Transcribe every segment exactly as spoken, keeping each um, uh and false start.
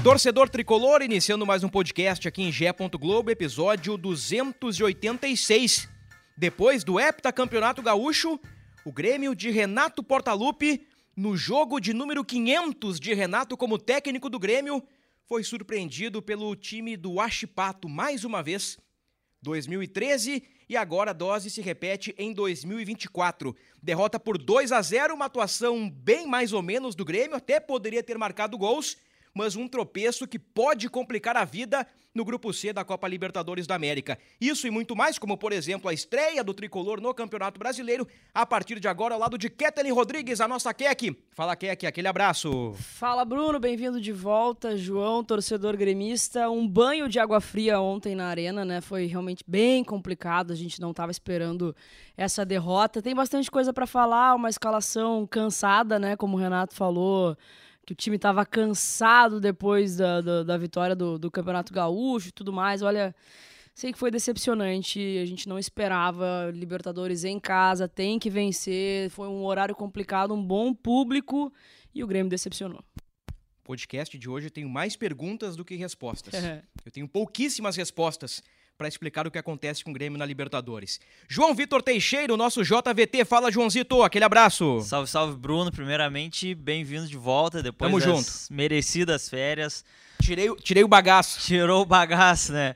Torcedor tricolor, iniciando mais um podcast aqui em G E. Globo, episódio duzentos e oitenta e seis. Depois do heptacampeonato gaúcho, o Grêmio de Renato Portaluppi, no jogo de número quinhentos de Renato como técnico do Grêmio, foi surpreendido pelo time do Huachipato mais uma vez. dois mil e treze e agora a dose se repete em dois mil e vinte e quatro. Derrota por dois a zero, uma atuação bem mais ou menos do Grêmio, até poderia ter marcado gols, mas um tropeço que pode complicar a vida no Grupo C da Copa Libertadores da América. Isso e muito mais, como por exemplo a estreia do tricolor no Campeonato Brasileiro, a partir de agora ao lado de Kettelin Rodrigues, a nossa Kek. Fala Kek, aquele abraço. Fala Bruno, bem-vindo de volta. João, torcedor gremista, um banho de água fria ontem na arena, né? Foi realmente bem complicado, a gente não estava esperando essa derrota. Tem bastante coisa para falar, uma escalação cansada, né? Como o Renato falou, que o time estava cansado depois da, da, da vitória do, do Campeonato Gaúcho e tudo mais. Olha, sei que foi decepcionante, a gente não esperava. Libertadores em casa, tem que vencer, foi um horário complicado, um bom público e o Grêmio decepcionou. O podcast de hoje eu tenho mais perguntas do que respostas. Eu tenho pouquíssimas respostas para explicar o que acontece com o Grêmio na Libertadores. João Vitor Teixeira, o nosso J V T. Fala, Joãozito, aquele abraço. Salve, salve, Bruno. Primeiramente, bem-vindo de volta depois Tamo das junto. merecidas férias. Tirei, tirei o bagaço. Tirou o bagaço, né?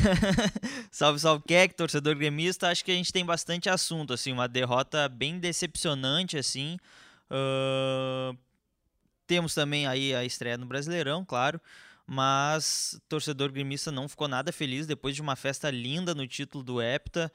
Salve, salve, Kek, torcedor gremista. Acho que a gente tem bastante assunto, assim, uma derrota bem decepcionante, assim. Uh... Temos também aí a estreia no Brasileirão, claro. Mas o torcedor gremista não ficou nada feliz depois de uma festa linda no título do Hepta,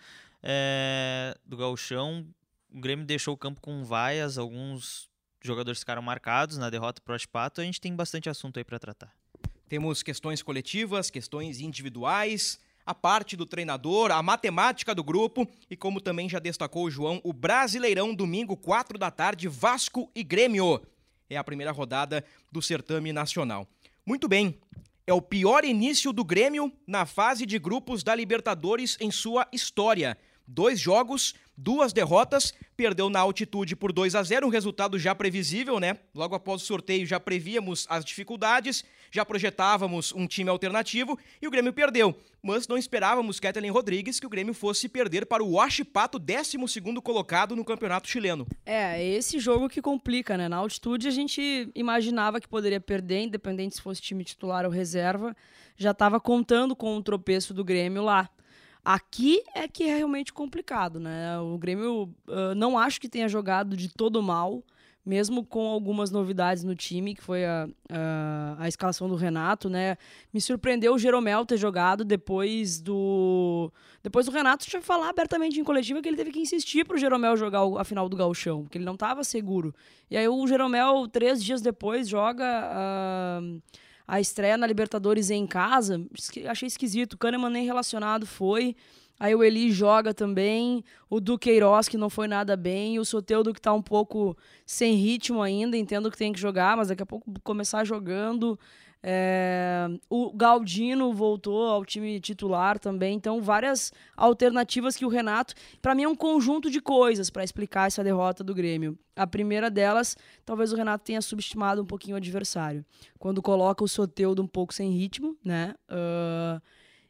é, do Gauchão. O Grêmio deixou o campo com vaias, alguns jogadores ficaram marcados na derrota para o Huachipato. A gente tem bastante assunto aí para tratar. Temos questões coletivas, questões individuais, a parte do treinador, a matemática do grupo e, como também já destacou o João, o Brasileirão, domingo, quatro da tarde, Vasco e Grêmio. É a primeira rodada do certame nacional. Muito bem, é o pior início do Grêmio na fase de grupos da Libertadores em sua história. Dois jogos, duas derrotas, perdeu na altitude por dois a zero, um resultado já previsível, né? Logo após o sorteio já prevíamos as dificuldades, já projetávamos um time alternativo e o Grêmio perdeu. Mas não esperávamos, Kettelin Rodrigues, que o Grêmio fosse perder para o Huachipato, décimo segundo colocado no campeonato chileno. É, esse jogo que complica, né? Na altitude a gente imaginava que poderia perder, independente se fosse time titular ou reserva, já estava contando com o tropeço do Grêmio lá. Aqui é que é realmente complicado, né? O Grêmio uh, não acho que tenha jogado de todo mal, mesmo com algumas novidades no time, que foi a, a, a escalação do Renato, né? Me surpreendeu o Jeromel ter jogado depois do... Depois do Renato já falar abertamente em coletiva que ele teve que insistir pro Jeromel jogar a final do Gauchão, porque ele não estava seguro. E aí o Jeromel, três dias depois, joga... Uh, a estreia na Libertadores em casa, achei esquisito. O Kahneman nem relacionado foi. Aí o Eli joga também. O Duqueiroz, que não foi nada bem. O Soteldo, que tá um pouco sem ritmo ainda. Entendo que tem que jogar, mas daqui a pouco começar jogando. É... O Galdino voltou ao time titular também. Então, várias alternativas que o Renato... Para mim, é um conjunto de coisas para explicar essa derrota do Grêmio. A primeira delas, talvez o Renato tenha subestimado um pouquinho o adversário. Quando coloca o Soteldo um pouco sem ritmo, né? Uh...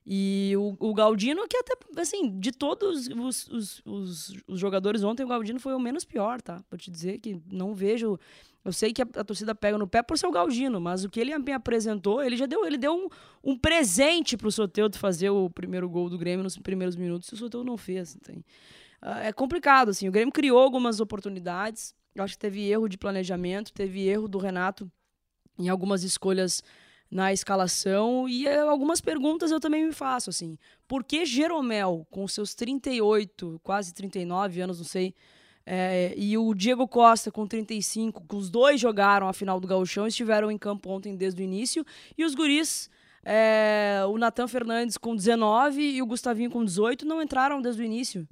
E o, o Galdino, que até, assim, de todos os, os, os, os jogadores ontem, o Galdino foi o menos pior, tá? Vou te dizer que não vejo... Eu sei que a, a torcida pega no pé por ser o Galdino, mas o que ele me apresentou, ele já deu, ele deu um, um presente pro Soteldo fazer o primeiro gol do Grêmio nos primeiros minutos, e o Soteldo não fez. Então, uh, é complicado, assim. O Grêmio criou algumas oportunidades, eu acho que teve erro de planejamento, teve erro do Renato em algumas escolhas na escalação, e algumas perguntas eu também me faço, assim, por que Jeromel, com seus trinta e oito, quase trinta e nove anos, não sei, é, e o Diego Costa com trinta e cinco, que os dois jogaram a final do Gauchão, estiveram em campo ontem desde o início, e os guris, é, o Nathan Fernandes com dezenove e o Gustavinho com dezoito, não entraram desde o início.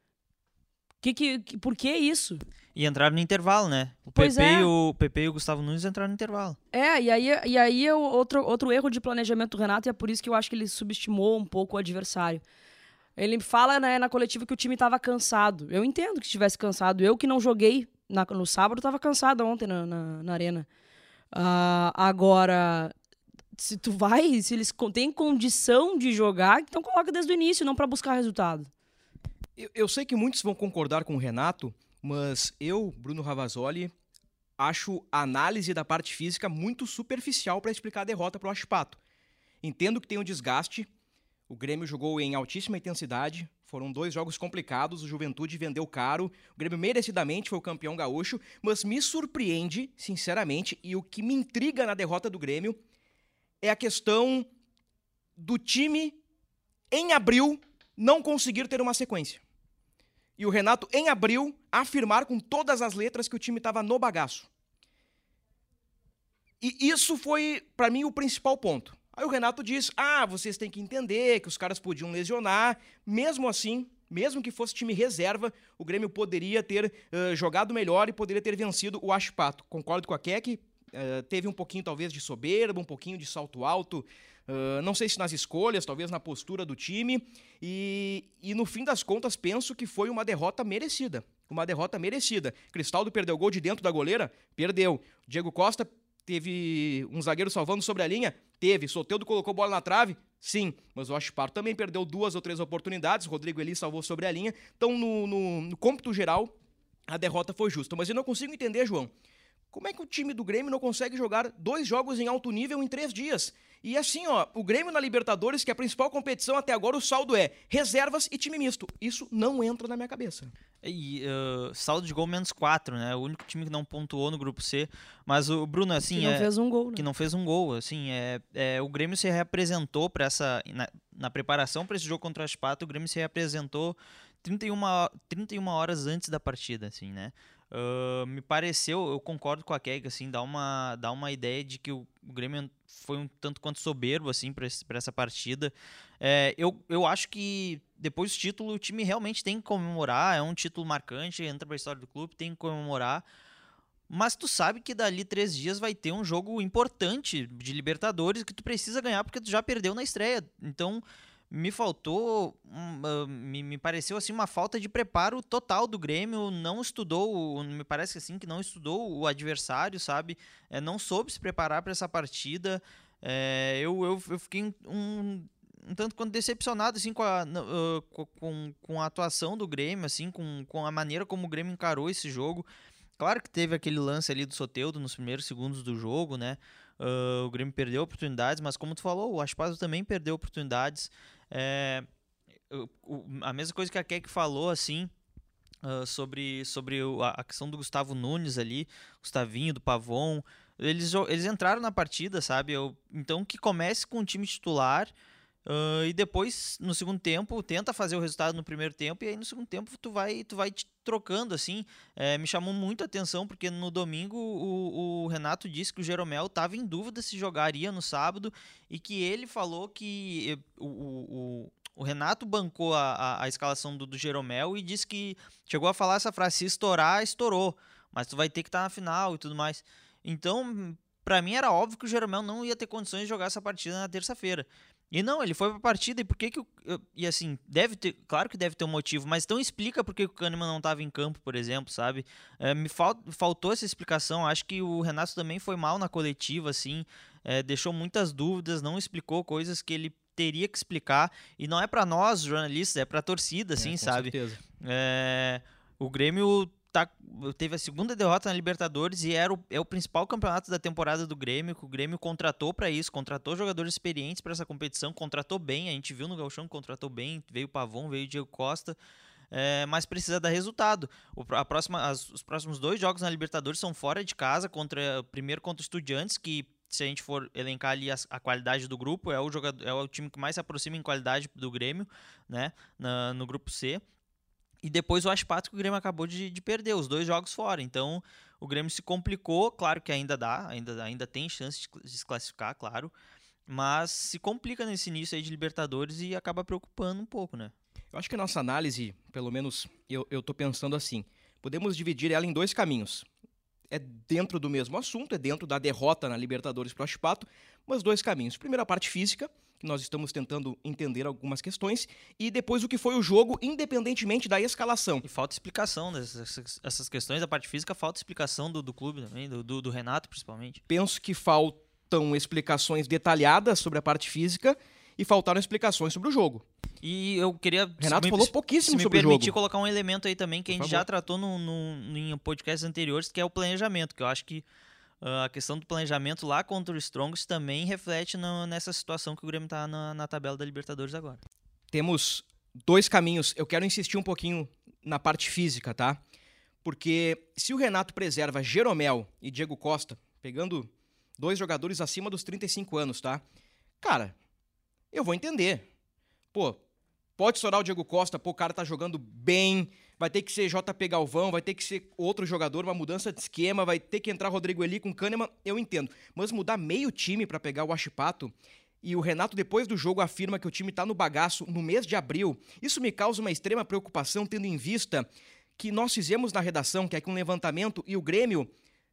Que, que, que, por que isso? E entraram no intervalo, né? O Pois Pepe, é. e o Pepe e o Gustavo Nunes entraram no intervalo. É, e aí, e aí é outro, outro erro de planejamento do Renato, e é por isso que eu acho que ele subestimou um pouco o adversário. Ele fala, né, na coletiva que o time estava cansado. Eu entendo que estivesse cansado. Eu que não joguei na, no sábado, estava cansado ontem na, na, na arena. Uh, agora, se tu vai, se eles têm condição de jogar, então coloca desde o início, não para buscar resultado. Eu, eu sei que muitos vão concordar com o Renato, mas eu, Bruno Ravazoli, acho a análise da parte física muito superficial para explicar a derrota para o Huachipato. Entendo que tem um desgaste, o Grêmio jogou em altíssima intensidade, foram dois jogos complicados, o Juventude vendeu caro, o Grêmio merecidamente foi o campeão gaúcho, mas me surpreende, sinceramente, e o que me intriga na derrota do Grêmio é a questão do time, em abril, não conseguir ter uma sequência. E o Renato, em abril, afirmar com todas as letras que o time estava no bagaço. E isso foi, para mim, o principal ponto. Aí o Renato diz, ah, vocês têm que entender que os caras podiam lesionar. Mesmo assim, mesmo que fosse time reserva, o Grêmio poderia ter uh, jogado melhor e poderia ter vencido o Huachipato. Concordo com a Keck, uh, teve um pouquinho talvez de soberba, um pouquinho de salto alto, uh, não sei se nas escolhas, talvez na postura do time. E, e no fim das contas, penso que foi uma derrota merecida. Uma derrota merecida. Cristaldo perdeu gol de dentro da goleira? Perdeu. Diego Costa teve um zagueiro salvando sobre a linha? Teve. Soteldo colocou bola na trave? Sim. Mas o Huachipato também perdeu duas ou três oportunidades. Rodrigo Eli salvou sobre a linha. Então, no, no, no cômputo geral, a derrota foi justa. Mas eu não consigo entender, João, como é que o time do Grêmio não consegue jogar dois jogos em alto nível em três dias? E assim, ó, o Grêmio na Libertadores, que é a principal competição até agora, o saldo é reservas e time misto. Isso não entra na minha cabeça. E uh, saldo de gol menos quatro, né? O único time que não pontuou no grupo C. Mas o Bruno, assim... Que não é, fez um gol, né? Que não fez um gol, assim, é, é o Grêmio se reapresentou para essa... Na, na preparação para esse jogo contra o Huachipato, o Grêmio se reapresentou trinta e uma, trinta e uma horas antes da partida, assim, né? Uh, me pareceu, eu concordo com a Keck, assim, dá uma, dá uma ideia de que o, o Grêmio foi um tanto quanto soberbo, assim, para essa partida. É, eu, eu acho que depois do título o time realmente tem que comemorar, é um título marcante, entra para a história do clube, tem que comemorar, mas tu sabe que dali três dias vai ter um jogo importante de Libertadores que tu precisa ganhar porque tu já perdeu na estreia, então... Me faltou, uh, me, me pareceu assim uma falta de preparo total do Grêmio, não estudou, me parece assim que não estudou o adversário, sabe? É, não soube se preparar para essa partida. É, eu, eu, eu fiquei um, um tanto quanto decepcionado assim, com, a, uh, com, com a atuação do Grêmio, assim, com, com a maneira como o Grêmio encarou esse jogo. Claro que teve aquele lance ali do Soteldo nos primeiros segundos do jogo, né? Uh, o Grêmio perdeu oportunidades, mas como tu falou, o Huachipato também perdeu oportunidades. É, o, a mesma coisa que a Keck falou, assim, uh, sobre, sobre o, a questão do Gustavo Nunes ali, Gustavinho, do Pavon, eles, eles entraram na partida, sabe? Eu, então que comece com o time titular uh, e depois, no segundo tempo, tenta fazer o resultado no primeiro tempo e aí no segundo tempo tu vai, tu vai te trocando, assim. É, me chamou muito a atenção porque no domingo o, o Renato disse que o Jeromel estava em dúvida se jogaria no sábado e que ele falou que o, o, o Renato bancou a, a, a escalação do, do Jeromel e disse que chegou a falar essa frase, se estourar, estourou, mas tu vai ter que estar na final e tudo mais. Então, pra mim era óbvio que o Jeromel não ia ter condições de jogar essa partida na terça-feira. E não, ele foi pra partida, e por que que o... E assim, deve ter... Claro que deve ter um motivo, mas então explica por que o Kahneman não estava em campo, por exemplo, sabe? É, me fal, faltou essa explicação, acho que o Renato também foi mal na coletiva, assim, é, deixou muitas dúvidas, não explicou coisas que ele teria que explicar, e não é pra nós, jornalistas, é pra torcida, assim, é, com sabe? certeza. É, o Grêmio... Tá, teve a segunda derrota na Libertadores e era o, é o principal campeonato da temporada do Grêmio, que o Grêmio contratou para isso, contratou jogadores experientes para essa competição, contratou bem, a gente viu no Gauchão que contratou bem, veio o Pavon, veio o Diego Costa, é, mas precisa dar resultado. O, a próxima, as, os próximos dois jogos na Libertadores são fora de casa, contra, primeiro contra o Estudiantes, que se a gente for elencar ali a, a qualidade do grupo, é o, jogador, é o time que mais se aproxima em qualidade do Grêmio, né, na, no grupo C. E depois o Huachipato que o Grêmio acabou de, de perder, os dois jogos fora. Então, o Grêmio se complicou, claro que ainda dá, ainda, ainda tem chance de se classificar, claro. Mas se complica nesse início aí de Libertadores e acaba preocupando um pouco, né? Eu acho que a nossa análise, pelo menos eu, eu tô pensando assim, podemos dividir ela em dois caminhos. É dentro do mesmo assunto, é dentro da derrota na Libertadores para o Huachipato, mas dois caminhos. Primeiro, a parte física, que nós estamos tentando entender algumas questões, e depois o que foi o jogo, independentemente da escalação. E falta explicação dessas essas questões da parte física, falta explicação do, do clube também, do, do, do Renato principalmente. Penso que falta faltam explicações detalhadas sobre a parte física e faltaram explicações sobre o jogo. E eu queria... Renato me, falou pouquíssimo sobre o jogo. Se me permitir colocar um elemento aí também que a gente Por já favor. tratou no, no, em podcasts anteriores, que é o planejamento, que eu acho que uh, a questão do planejamento lá contra o Strongest também reflete no, nessa situação que o Grêmio está na, na tabela da Libertadores agora. Temos dois caminhos. Eu quero insistir um pouquinho na parte física, tá? Porque se o Renato preserva Jeromel e Diego Costa, pegando dois jogadores acima dos trinta e cinco anos, tá? Cara, eu vou entender. Pô, pode estourar o Diego Costa, pô, o cara tá jogando bem, vai ter que ser J P Galvão, vai ter que ser outro jogador, uma mudança de esquema, vai ter que entrar Rodrigo Eli com Kahneman, eu entendo. Mas mudar meio time pra pegar o Huachipato, e o Renato depois do jogo afirma que o time tá no bagaço no mês de abril, isso me causa uma extrema preocupação, tendo em vista que nós fizemos na redação, que é aqui um levantamento, e o Grêmio,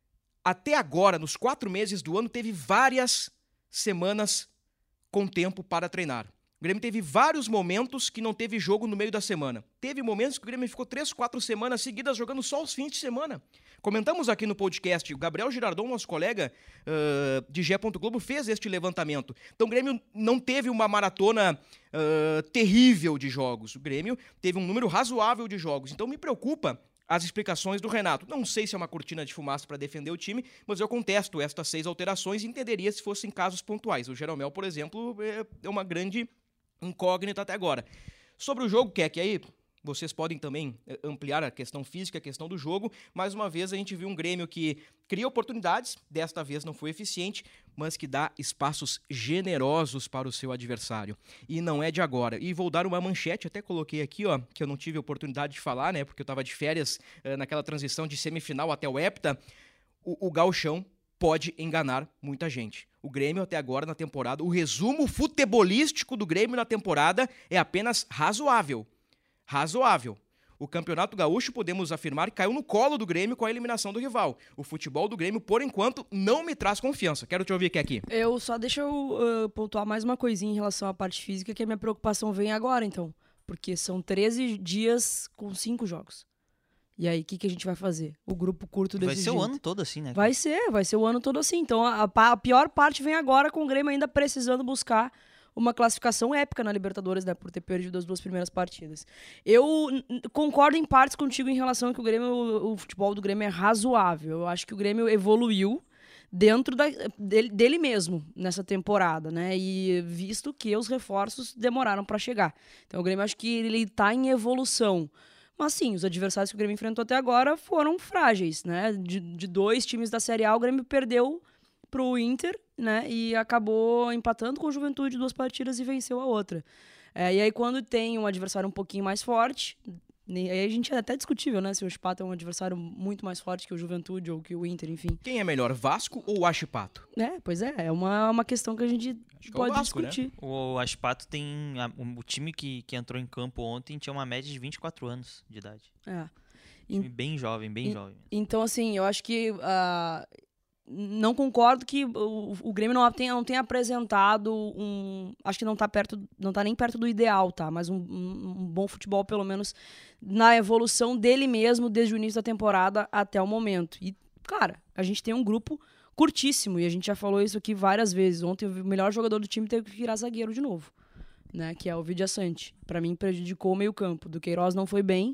até agora, nos quatro meses do ano, teve várias semanas com tempo para treinar. O Grêmio teve vários momentos que não teve jogo no meio da semana. Teve momentos que o Grêmio ficou três, quatro semanas seguidas jogando só os fins de semana. Comentamos aqui no podcast, o Gabriel Girardon, nosso colega uh, de G E. Globo, fez este levantamento. Então o Grêmio não teve uma maratona uh, terrível de jogos. O Grêmio teve um número razoável de jogos. Então me preocupa as explicações do Renato. Não sei se é uma cortina de fumaça para defender o time, mas eu contesto estas seis alterações e entenderia se fossem casos pontuais. O Jeromel, por exemplo, é uma grande incógnita até agora. Sobre o jogo, que é que aí vocês podem também ampliar a questão física, a questão do jogo. Mais uma vez a gente viu um Grêmio que cria oportunidades, desta vez não foi eficiente, mas que dá espaços generosos para o seu adversário. E não é de agora. E vou dar uma manchete, até coloquei aqui, ó, que eu não tive oportunidade de falar, né, porque eu estava de férias uh, naquela transição de semifinal até o hepta. O, o gauchão pode enganar muita gente. O Grêmio até agora na temporada, o resumo futebolístico do Grêmio na temporada é apenas razoável. Razoável. O Campeonato Gaúcho, podemos afirmar, caiu no colo do Grêmio com a eliminação do rival. O futebol do Grêmio, por enquanto, não me traz confiança. Quero te ouvir aqui. Eu só deixa eu uh, pontuar mais uma coisinha em relação à parte física, que a minha preocupação vem agora, então. Porque são treze dias com cinco jogos. E aí, o que, que a gente vai fazer? O grupo curto desse Vai ser jeito. o ano todo assim, né? Vai ser, vai ser o ano todo assim. Então, a, a pior parte vem agora com o Grêmio ainda precisando buscar uma classificação épica na Libertadores, né? Por ter perdido as duas primeiras partidas. Eu n- concordo em partes contigo em relação a que o Grêmio, o, o futebol do Grêmio é razoável. Eu acho que o Grêmio evoluiu dentro da, dele, dele mesmo nessa temporada, né? E visto que os reforços demoraram para chegar. Então, o Grêmio, acho que ele tá em evolução. Mas sim, os adversários que o Grêmio enfrentou até agora foram frágeis, né? De, de dois times da Série A, o Grêmio perdeu pro Inter, né? E acabou empatando com o Juventude duas partidas e venceu a outra. É, e aí, quando tem um adversário um pouquinho mais forte, aí a gente é até discutível, né? Se o Huachipato é um adversário muito mais forte que o Juventude ou que o Inter, enfim. Quem é melhor, Vasco ou Huachipato? É, pois é, é uma, uma questão que a gente Acho que é o pode Vasco, discutir. né? O Huachipato tem... A, o time que, que entrou em campo ontem tinha uma média de vinte e quatro anos de idade. É. Time bem jovem, bem E- jovem. Então, assim, eu acho que ah, não concordo que o, o Grêmio não tenha, não tenha apresentado um... Acho que não tá perto, não tá nem perto do ideal, tá? Mas um, um- um bom futebol, pelo menos, na evolução dele mesmo, desde o início da temporada até o momento. E, cara, a gente tem um grupo curtíssimo, e a gente já falou isso aqui várias vezes. Ontem o melhor jogador do time teve que virar zagueiro de novo, né? Que é o Vidia Sante. Pra mim, prejudicou o meio-campo. Do Queiroz não foi bem.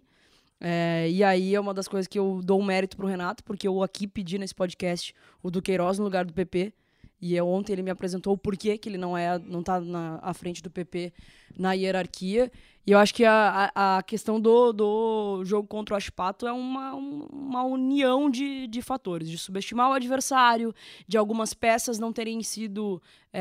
É, e aí é uma das coisas que eu dou um mérito pro Renato, porque eu aqui pedi nesse podcast o do Queiroz no lugar do P P. E eu, ontem ele me apresentou o porquê que ele não, é, não tá na, à frente do P P na hierarquia. E eu acho que a, a, a questão do, do jogo contra o Huachipato é uma, um- uma união de, de fatores, de subestimar o adversário, de algumas peças não terem sido...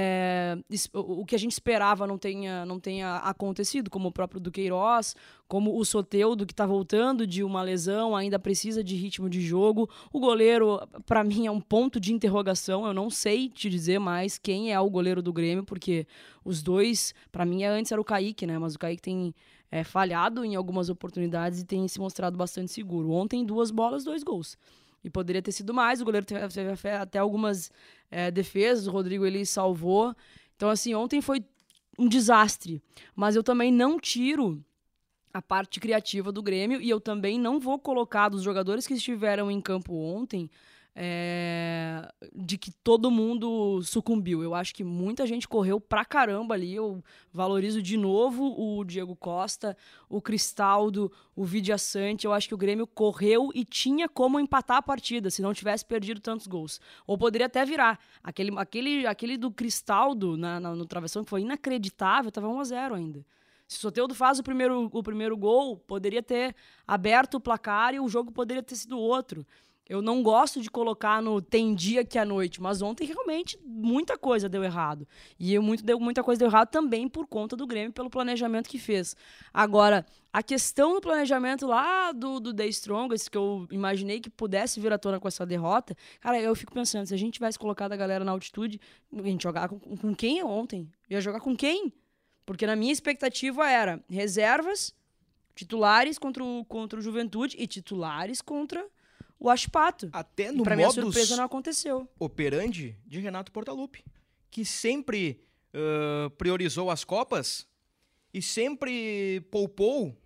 é, es- o o que a gente esperava não tenha, não tenha acontecido, como o próprio do Queiroz, como o Soteldo, que está voltando de uma lesão, ainda precisa de ritmo de jogo. O goleiro, para mim, é um ponto de interrogação. Eu não sei te dizer mais quem é o goleiro do Grêmio, porque os dois, para mim, antes era o Kaique, né? Mas o Kaique tem é, falhado em algumas oportunidades e tem se mostrado bastante seguro. Ontem, duas bolas, dois gols. E poderia ter sido mais. O goleiro teve, teve até algumas é, defesas, o Rodrigo ele salvou. Então, assim, ontem foi um desastre. Mas eu também não tiro a parte criativa do Grêmio e eu também não vou colocar dos jogadores que estiveram em campo ontem é, de que todo mundo sucumbiu. Eu acho que muita gente correu pra caramba ali. Eu valorizo de novo o Diego Costa, o Cristaldo, o Vidia Sante. Eu acho que o Grêmio correu e tinha como empatar a partida, se não tivesse perdido tantos gols. Ou poderia até virar. Aquele, aquele, aquele do Cristaldo na, na, no travessão, que foi inacreditável, estava um a zero ainda. Se o Soteldo faz o primeiro, o primeiro gol, poderia ter aberto o placar e o jogo poderia ter sido outro. Eu não gosto de colocar no tem dia que é noite, mas ontem realmente muita coisa deu errado. E muito, deu, muita coisa deu errado também por conta do Grêmio, pelo planejamento que fez. Agora, a questão do planejamento lá do, do The Strongest, que eu imaginei que pudesse vir à tona com essa derrota, cara, eu fico pensando, se a gente tivesse colocado a galera na altitude, a gente jogar com, com quem ontem? Ia jogar com quem? Porque na minha expectativa era reservas, titulares contra o, contra o Juventude e titulares contra o Aspato. Até no pra minha modus surpresa não aconteceu. operandi de Renato Portaluppi, que sempre uh, priorizou as Copas e sempre poupou,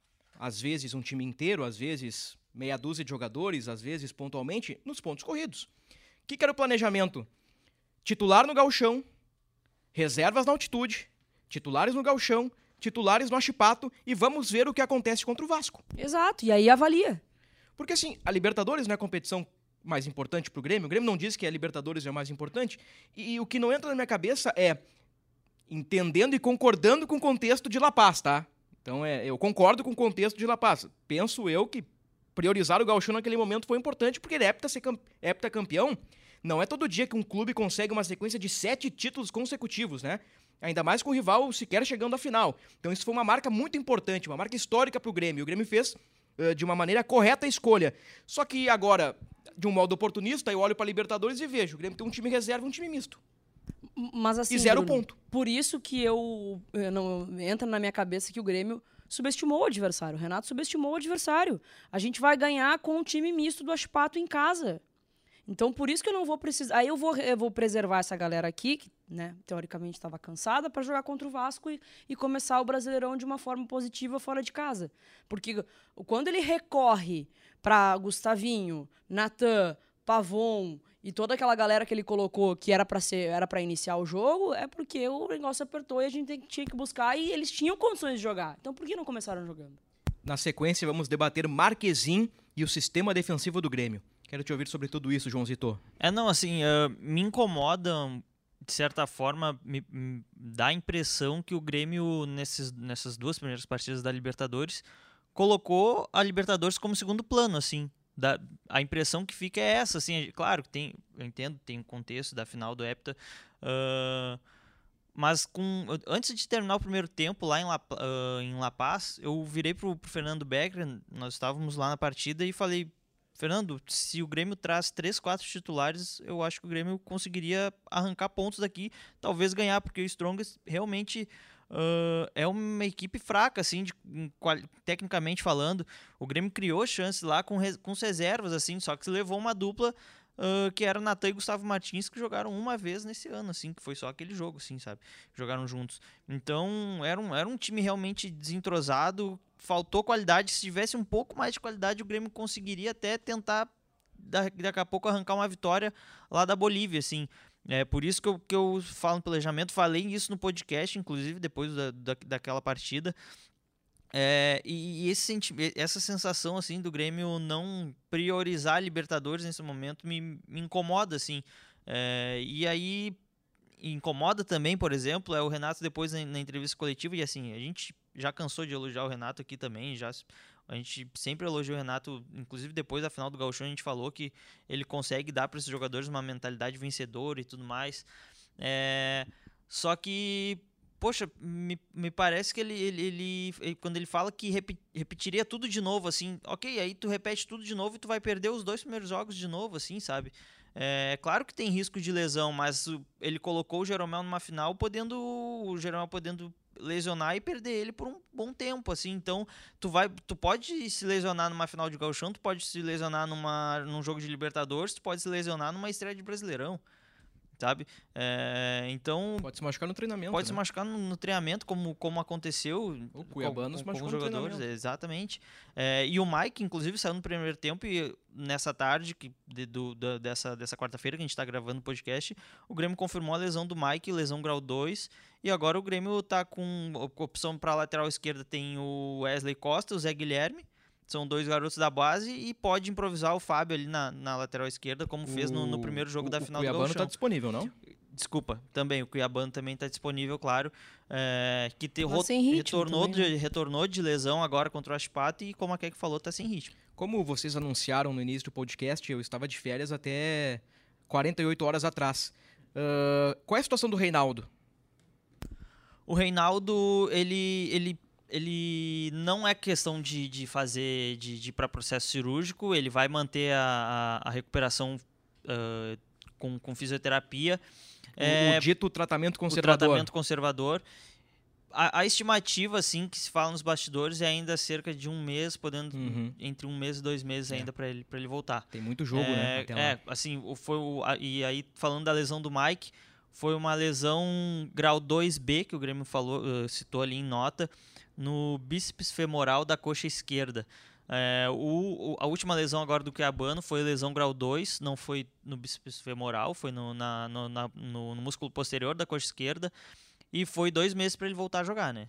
às vezes um time inteiro, às vezes meia dúzia de jogadores, às vezes pontualmente, nos pontos corridos. O que, que era o planejamento? Titular no gauchão, reservas na altitude, titulares no gauchão, titulares no Aspato e vamos ver o que acontece contra o Vasco. Exato, e aí avalia. Porque, assim, a Libertadores não é a competição mais importante pro Grêmio. O Grêmio não diz que a Libertadores é a mais importante. E, e o que não entra na minha cabeça é entendendo e concordando com o contexto de La Paz, tá? Então, é, eu concordo com o contexto de La Paz. Penso eu que priorizar o gauchão naquele momento foi importante, porque ele é heptacampeão. Não é todo dia que um clube consegue uma sequência de sete títulos consecutivos, né? Ainda mais com o rival sequer chegando à final. Então, isso foi uma marca muito importante, uma marca histórica pro Grêmio. O Grêmio fez de uma maneira correta a escolha. Só que agora, de um modo oportunista, eu olho para Libertadores e vejo, o Grêmio tem um time reserva e um time misto. Mas assim, e zero Bruno, ponto. Por isso que eu, eu não entra na minha cabeça que o Grêmio subestimou o adversário. O Renato subestimou o adversário. A gente vai ganhar com o time misto do Aspato em casa. Então, por isso que eu não vou precisar... Aí eu vou, eu vou preservar essa galera aqui, que, né, teoricamente estava cansada, para jogar contra o Vasco e, e começar o Brasileirão de uma forma positiva fora de casa. Porque quando ele recorre para Gustavinho, Natan, Pavon e toda aquela galera que ele colocou que era para ser, era para iniciar o jogo, é porque o negócio apertou e a gente tinha que buscar e eles tinham condições de jogar. Então, por que não começaram jogando? Na sequência, vamos debater Marquezin e o sistema defensivo do Grêmio. Quero te ouvir sobre tudo isso, João Zito. É, não, assim, uh, me incomoda, de certa forma, me, me dá a impressão que o Grêmio, nesses, nessas duas primeiras partidas da Libertadores, colocou a Libertadores como segundo plano, assim. Da, a impressão que fica é essa, assim, claro, tem, eu entendo, tem um contexto da final do Hepta, uh, mas com, antes de terminar o primeiro tempo lá em La, uh, em La Paz, eu virei pro, pro Fernando Becker, nós estávamos lá na partida e falei, Fernando, se o Grêmio traz três, quatro titulares, eu acho que o Grêmio conseguiria arrancar pontos daqui, talvez ganhar, porque o Strongest realmente uh, é uma equipe fraca, assim, de, qual, tecnicamente falando. O Grêmio criou chances lá com, res, com reservas, assim, só que levou uma dupla uh, que era Natan e Gustavo Martins, que jogaram uma vez nesse ano, assim, que foi só aquele jogo, assim, sabe? Jogaram juntos. Então, era um, era um time realmente desentrosado, faltou qualidade. Se tivesse um pouco mais de qualidade, o Grêmio conseguiria até tentar daqui a pouco arrancar uma vitória lá da Bolívia, assim. É por isso que eu, que eu falo no planejamento, falei isso no podcast, inclusive, depois da, da, daquela partida. É, e esse, essa sensação, assim, do Grêmio não priorizar a Libertadores nesse momento me, me incomoda, assim. É, e aí, incomoda também, por exemplo, é o Renato depois na, na entrevista coletiva, e assim, a gente já cansou de elogiar o Renato aqui também, já, a gente sempre elogiou o Renato, inclusive depois da final do Gauchão a gente falou que ele consegue dar para esses jogadores uma mentalidade vencedora e tudo mais, é, só que, poxa, me, me parece que ele, ele, ele, ele, quando ele fala que rep, repetiria tudo de novo, assim, ok, aí tu repete tudo de novo e tu vai perder os dois primeiros jogos de novo, assim, sabe? É claro que tem risco de lesão, mas ele colocou o Jeromel numa final, podendo o Jeromel podendo lesionar e perder ele por um bom tempo, assim. Então, tu vai, tu pode se lesionar numa final de Gauchão, tu pode se lesionar numa, num jogo de Libertadores, tu pode se lesionar numa estreia de Brasileirão. sabe? É, então... Pode se machucar no treinamento, Pode né? se machucar no, no treinamento, como, como aconteceu O Cuiabano com, se com, machucou com os no jogadores. treinamento. Exatamente. É, e o Mike, inclusive, saiu no primeiro tempo e nessa tarde que, de, do, da, dessa, dessa quarta-feira que a gente está gravando o podcast, o Grêmio confirmou a lesão do Mike, lesão grau dois, e agora o Grêmio está com opção para a lateral esquerda, tem o Wesley Costa, o Zé Guilherme, são dois garotos da base e pode improvisar o Fábio ali na, na lateral esquerda, como o, fez no, no primeiro jogo o, da final do Gauchão. O Cuiabano está disponível, não? Desculpa, também, o Cuiabano também está disponível, claro, é, que te, ro, retornou, também, né? de, retornou de lesão agora contra o Ashpato e, como a Keck falou, está sem ritmo. Como vocês anunciaram no início do podcast, eu estava de férias até quarenta e oito horas atrás. Uh, qual é a situação do Reinaldo? O Reinaldo, ele... ele ele não é questão de, de fazer, de, de ir para processo cirúrgico, ele vai manter a, a, a recuperação uh, com, com fisioterapia. O, é, o dito tratamento conservador. O tratamento conservador. A, a estimativa, assim, que se fala nos bastidores é ainda cerca de um mês, podendo uhum. entre um mês e dois meses é. ainda para ele, para ele voltar. Tem muito jogo, é, né? Até lá. É, assim, foi o, a, e aí falando da lesão do Mike, foi uma lesão grau dois B, que o Grêmio falou, uh, citou ali em nota, no bíceps femoral da coxa esquerda. É, o, o, a última lesão agora do Cuiabano foi lesão grau dois, não foi no bíceps femoral, foi no, na, no, na, no, no músculo posterior da coxa esquerda, e foi dois meses para ele voltar a jogar, né?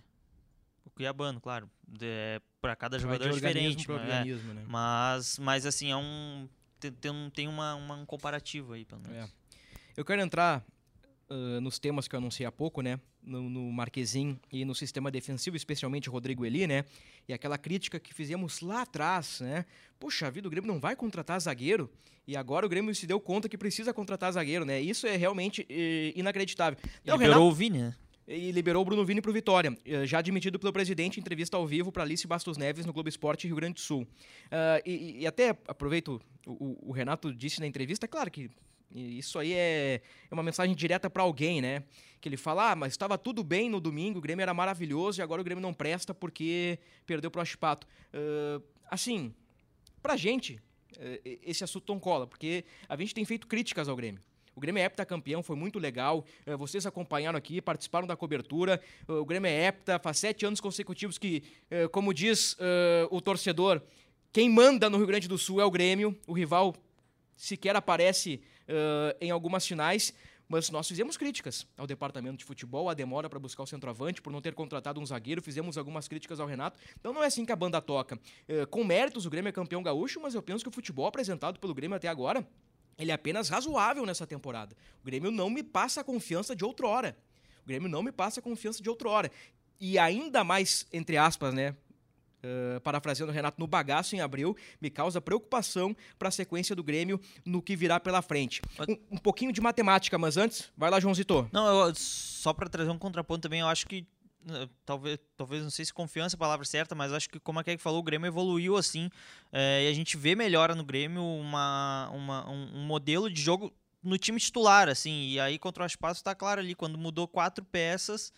O Cuiabano, claro, é, para cada jogador é diferente, pro mas, organismo, né? mas, mas assim, é um, tem, tem, tem uma, uma, um comparativo aí, pelo menos. É. Eu quero entrar uh, nos temas que eu anunciei há pouco, né? No, no Marquezin e no sistema defensivo, especialmente o Rodrigo Eli, né? E aquela crítica que fizemos lá atrás, né? Poxa vida, o Grêmio não vai contratar zagueiro e agora o Grêmio se deu conta que precisa contratar zagueiro, né? Isso é realmente eh, inacreditável. Então, liberou Renato... o Vini, né? E liberou o Bruno Vini para o Vitória, já admitido pelo presidente em entrevista ao vivo para Alice Bastos Neves no Globo Esporte Rio Grande do Sul. Uh, e, e até aproveito, o, o Renato disse na entrevista, claro que isso aí é, é uma mensagem direta para alguém, né? Que ele fala, ah, mas estava tudo bem no domingo, o Grêmio era maravilhoso e agora o Grêmio não presta porque perdeu pro Ashpato. Uh, assim, pra gente, uh, esse assunto não cola, porque a gente tem feito críticas ao Grêmio. O Grêmio é heptacampeão, foi muito legal. Vocês acompanharam aqui, participaram da cobertura. O Grêmio é hepta, faz sete anos consecutivos que, como diz uh, o torcedor, quem manda no Rio Grande do Sul é o Grêmio. O rival sequer aparece uh, em algumas finais. Mas nós fizemos críticas ao departamento de futebol, a demora para buscar o centroavante, por não ter contratado um zagueiro, fizemos algumas críticas ao Renato. Então não é assim que a banda toca. Uh, com méritos, o Grêmio é campeão gaúcho, mas eu penso que o futebol apresentado pelo Grêmio até agora, ele é apenas razoável nessa temporada. O Grêmio não me passa a confiança de outrora. O Grêmio não me passa a confiança de outrora. E ainda mais, entre aspas, né? Uh, parafraseando o Renato, no bagaço em abril, me causa preocupação para a sequência do Grêmio no que virá pela frente. Um, um pouquinho de matemática, mas antes, vai lá, Joãozito. Não, eu, só para trazer um contraponto também, eu acho que Talvez, talvez, não sei se confiança é a palavra certa, mas acho que, como a Keck falou, o Grêmio evoluiu assim, é, e a gente vê melhora no Grêmio uma, uma, um, um modelo de jogo no time titular, assim, e aí contra o Ashpato tá claro ali, quando mudou quatro peças,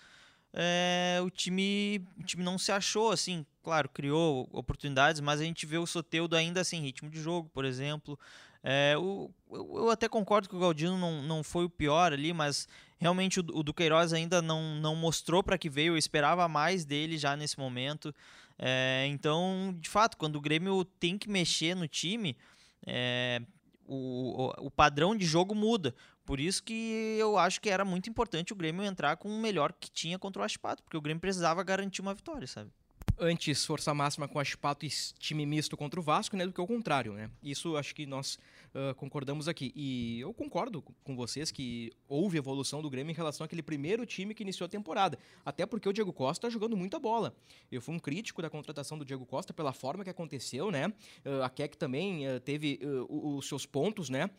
é, o, time, o time não se achou, assim, claro, criou oportunidades, mas a gente vê o Soteldo ainda sem ritmo de jogo, por exemplo. É, o, eu até concordo que o Galdino não, não foi o pior ali, mas realmente o, o Duqueiroz ainda não, não mostrou para que veio, eu esperava mais dele já nesse momento. É, então, de fato, quando o Grêmio tem que mexer no time, é, o, o, o padrão de jogo muda. Por isso que eu acho que era muito importante o Grêmio entrar com o melhor que tinha contra o Ashpato, porque o Grêmio precisava garantir uma vitória, sabe? Antes, força máxima com o Ashpato e time misto contra o Vasco, né, do que o contrário, né? Isso acho que nós uh, concordamos aqui. E eu concordo com vocês que houve evolução do Grêmio em relação àquele primeiro time que iniciou a temporada. Até porque o Diego Costa está jogando muita bola. Eu fui um crítico da contratação do Diego Costa pela forma que aconteceu, né? Uh, a Keck também uh, teve uh, os seus pontos, né?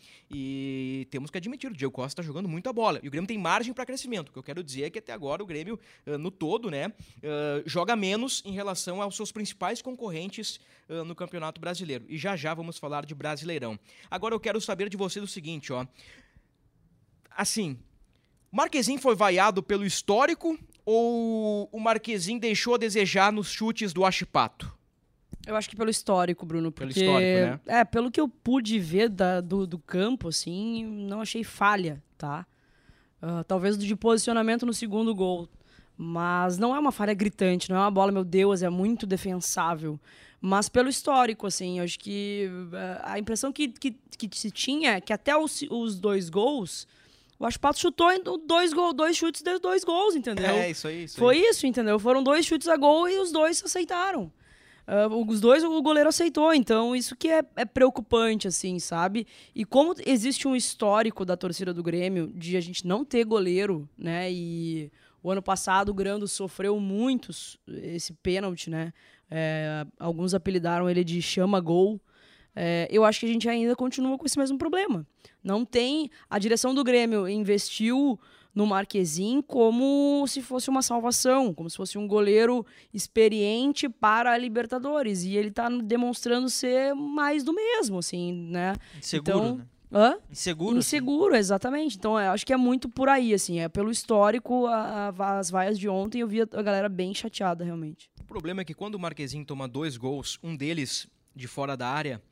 E temos que admitir, o Diego Costa está jogando muita bola. E o Grêmio tem margem para crescimento. O que eu quero dizer é que até agora o Grêmio, uh, no todo, né, uh, joga menos em relação relação aos seus principais concorrentes uh, no Campeonato Brasileiro. E já já vamos falar de Brasileirão. Agora eu quero saber de vocês o seguinte, ó. Assim, Marquezin foi vaiado pelo histórico ou o Marquezin deixou a desejar nos chutes do Ashpato? Eu acho que pelo histórico, Bruno. Porque, pelo histórico, né? É, pelo que eu pude ver da, do, do campo, assim, não achei falha, tá? Uh, talvez de posicionamento no segundo gol. Mas não é uma falha gritante, não é uma bola, meu Deus, é muito defensável. Mas pelo histórico, assim, eu acho que uh, a impressão que, que, que se tinha é que até os, os dois gols, o Aspatto chutou em dois, gol, dois chutes de dois gols, entendeu? É, isso aí. Isso Foi aí. isso, entendeu? Foram dois chutes a gol e os dois aceitaram. Uh, os dois o goleiro aceitou, então isso que é, é preocupante, assim, sabe? E como existe um histórico da torcida do Grêmio de a gente não ter goleiro, né? E o ano passado o Grando sofreu muito esse pênalti, né? É, alguns apelidaram ele de chama-gol. É, eu acho que a gente ainda continua com esse mesmo problema. Não tem... A direção do Grêmio investiu no Marquezin como se fosse uma salvação, como se fosse um goleiro experiente para a Libertadores. E ele está demonstrando ser mais do mesmo, assim, né? Inseguro, então, né? Hã? Inseguro. Inseguro, exatamente. Então, eu acho que é muito por aí, assim. É pelo histórico, a, a, as vaias de ontem, eu vi a, a galera bem chateada, realmente. O problema é que quando o Marquezin toma dois gols, um deles de fora da área,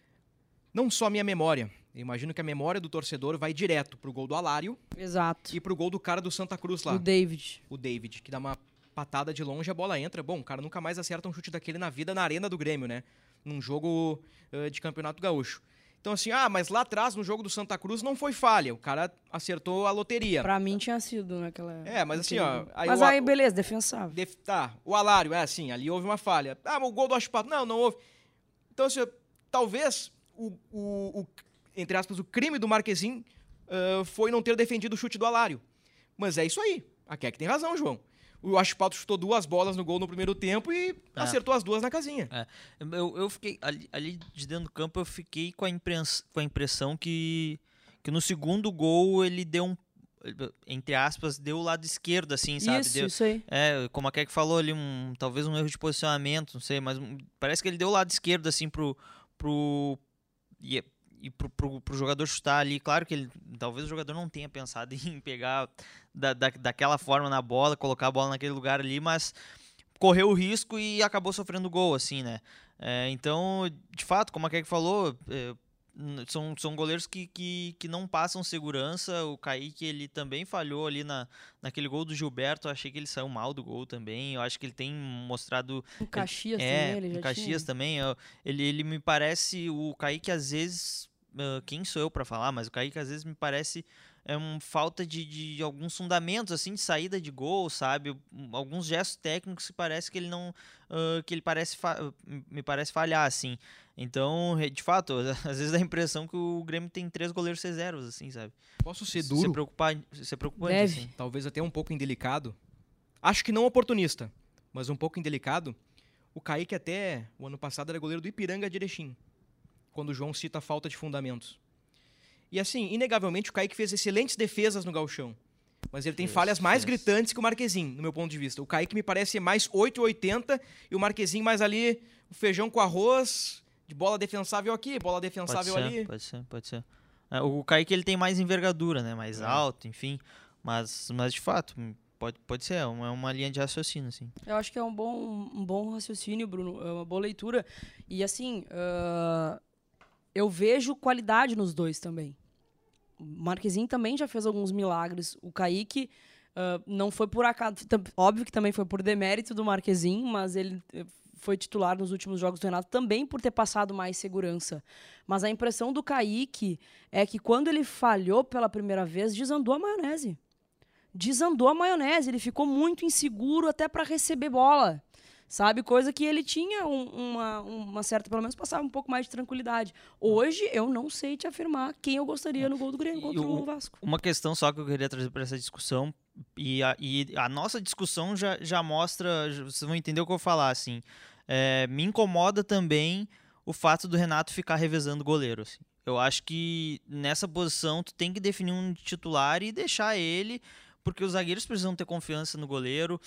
não só a minha memória, eu imagino que a memória do torcedor vai direto pro gol do Alário. Exato. E pro gol do cara do Santa Cruz lá. O David. O David, que dá uma patada de longe, a bola entra. Bom, o cara nunca mais acerta um chute daquele na vida na arena do Grêmio, né? Num jogo uh, de Campeonato Gaúcho. Então assim, ah, mas lá atrás, no jogo do Santa Cruz, não foi falha. O cara acertou a loteria. Pra mim tinha sido naquela... É, mas assim, ó... Aí mas o, aí, beleza, defensável. Def, tá, o Alário, é assim, ali houve uma falha. Ah, mas o gol do Aspatto, não, não houve. Então assim, talvez o... o, o entre aspas, o crime do Marquezin uh, foi não ter defendido o chute do Alário. Mas é isso aí. A Keck tem razão, João. O Aspatto chutou duas bolas no gol no primeiro tempo e é. acertou as duas na casinha. É. Eu, eu fiquei, ali, ali de dentro do campo, eu fiquei com a, impress, com a impressão que, que no segundo gol ele deu um, entre aspas, deu o lado esquerdo, assim, sabe? Isso, deu, isso aí. É, como a Keck falou ali, um, talvez um erro de posicionamento, não sei, mas um, parece que ele deu o lado esquerdo, assim, pro... pro e, E pro, pro, pro jogador chutar ali, claro que ele, talvez o jogador não tenha pensado em pegar da, da, daquela forma na bola, colocar a bola naquele lugar ali, mas correu o risco e acabou sofrendo gol, assim, né? É, então, de fato, como a Keck falou, é, são, são goleiros que, que, que não passam segurança. O Kaique, ele também falhou ali na, naquele gol do Gilberto. Eu achei que ele saiu mal do gol também. Eu acho que ele tem mostrado... O Caxias ele, é, também, ele já o Caxias tinha. também. Eu, ele, ele me parece... O Kaique, às vezes... Uh, quem sou eu para falar? Mas o Kaique, às vezes, me parece... É uma falta de, de alguns fundamentos, assim, de saída de gol, sabe? Alguns gestos técnicos que parece que ele não... Uh, que ele parece... Fa- me parece falhar, assim. Então, de fato, às vezes dá a impressão que o Grêmio tem três goleiros reservas, assim, sabe? Posso ser duro? Isso é preocupante, isso é preocupante, Deve. assim. Talvez até um pouco indelicado. Acho que não oportunista, mas um pouco indelicado. O Kaique até, o ano passado, era goleiro do Ipiranga de Erechim, quando o João cita a falta de fundamentos. E assim, inegavelmente, o Kaique fez excelentes defesas no gauchão. Mas ele tem Fez, falhas mais fez. gritantes que o Marquezin, no meu ponto de vista. O Kaique me parece mais oito e oitenta e o Marquezin mais ali, o feijão com arroz, de bola defensável aqui, bola defensável Pode ser, ali. pode ser, pode ser. É, o Kaique, ele tem mais envergadura, né? Mais É. alto, enfim. Mas, mas de fato, pode, pode ser. É uma, é uma linha de raciocínio, assim. Eu acho que é um bom, um bom raciocínio, Bruno. É uma boa leitura. E assim, uh, eu vejo qualidade nos dois também. O Marquezin também já fez alguns milagres. O Kaique uh, não foi por acaso. Óbvio que também foi por demérito do Marquezin, mas ele foi titular nos últimos jogos do Renato também por ter passado mais segurança. Mas a impressão do Kaique é que quando ele falhou pela primeira vez, desandou a maionese. Desandou a maionese. Ele ficou muito inseguro até para receber bola. Sabe? Coisa que ele tinha um, uma, uma certa, pelo menos passava um pouco mais de tranquilidade. Hoje, eu não sei te afirmar quem eu gostaria no gol do Grêmio contra o, o Vasco. Uma questão só que eu queria trazer para essa discussão, e a, e a nossa discussão já, já mostra, vocês vão entender o que eu vou falar, assim. É, me incomoda também o fato do Renato ficar revezando o goleiro, assim. Eu acho que nessa posição tu tem que definir um titular e deixar ele... porque os zagueiros precisam ter confiança no goleiro,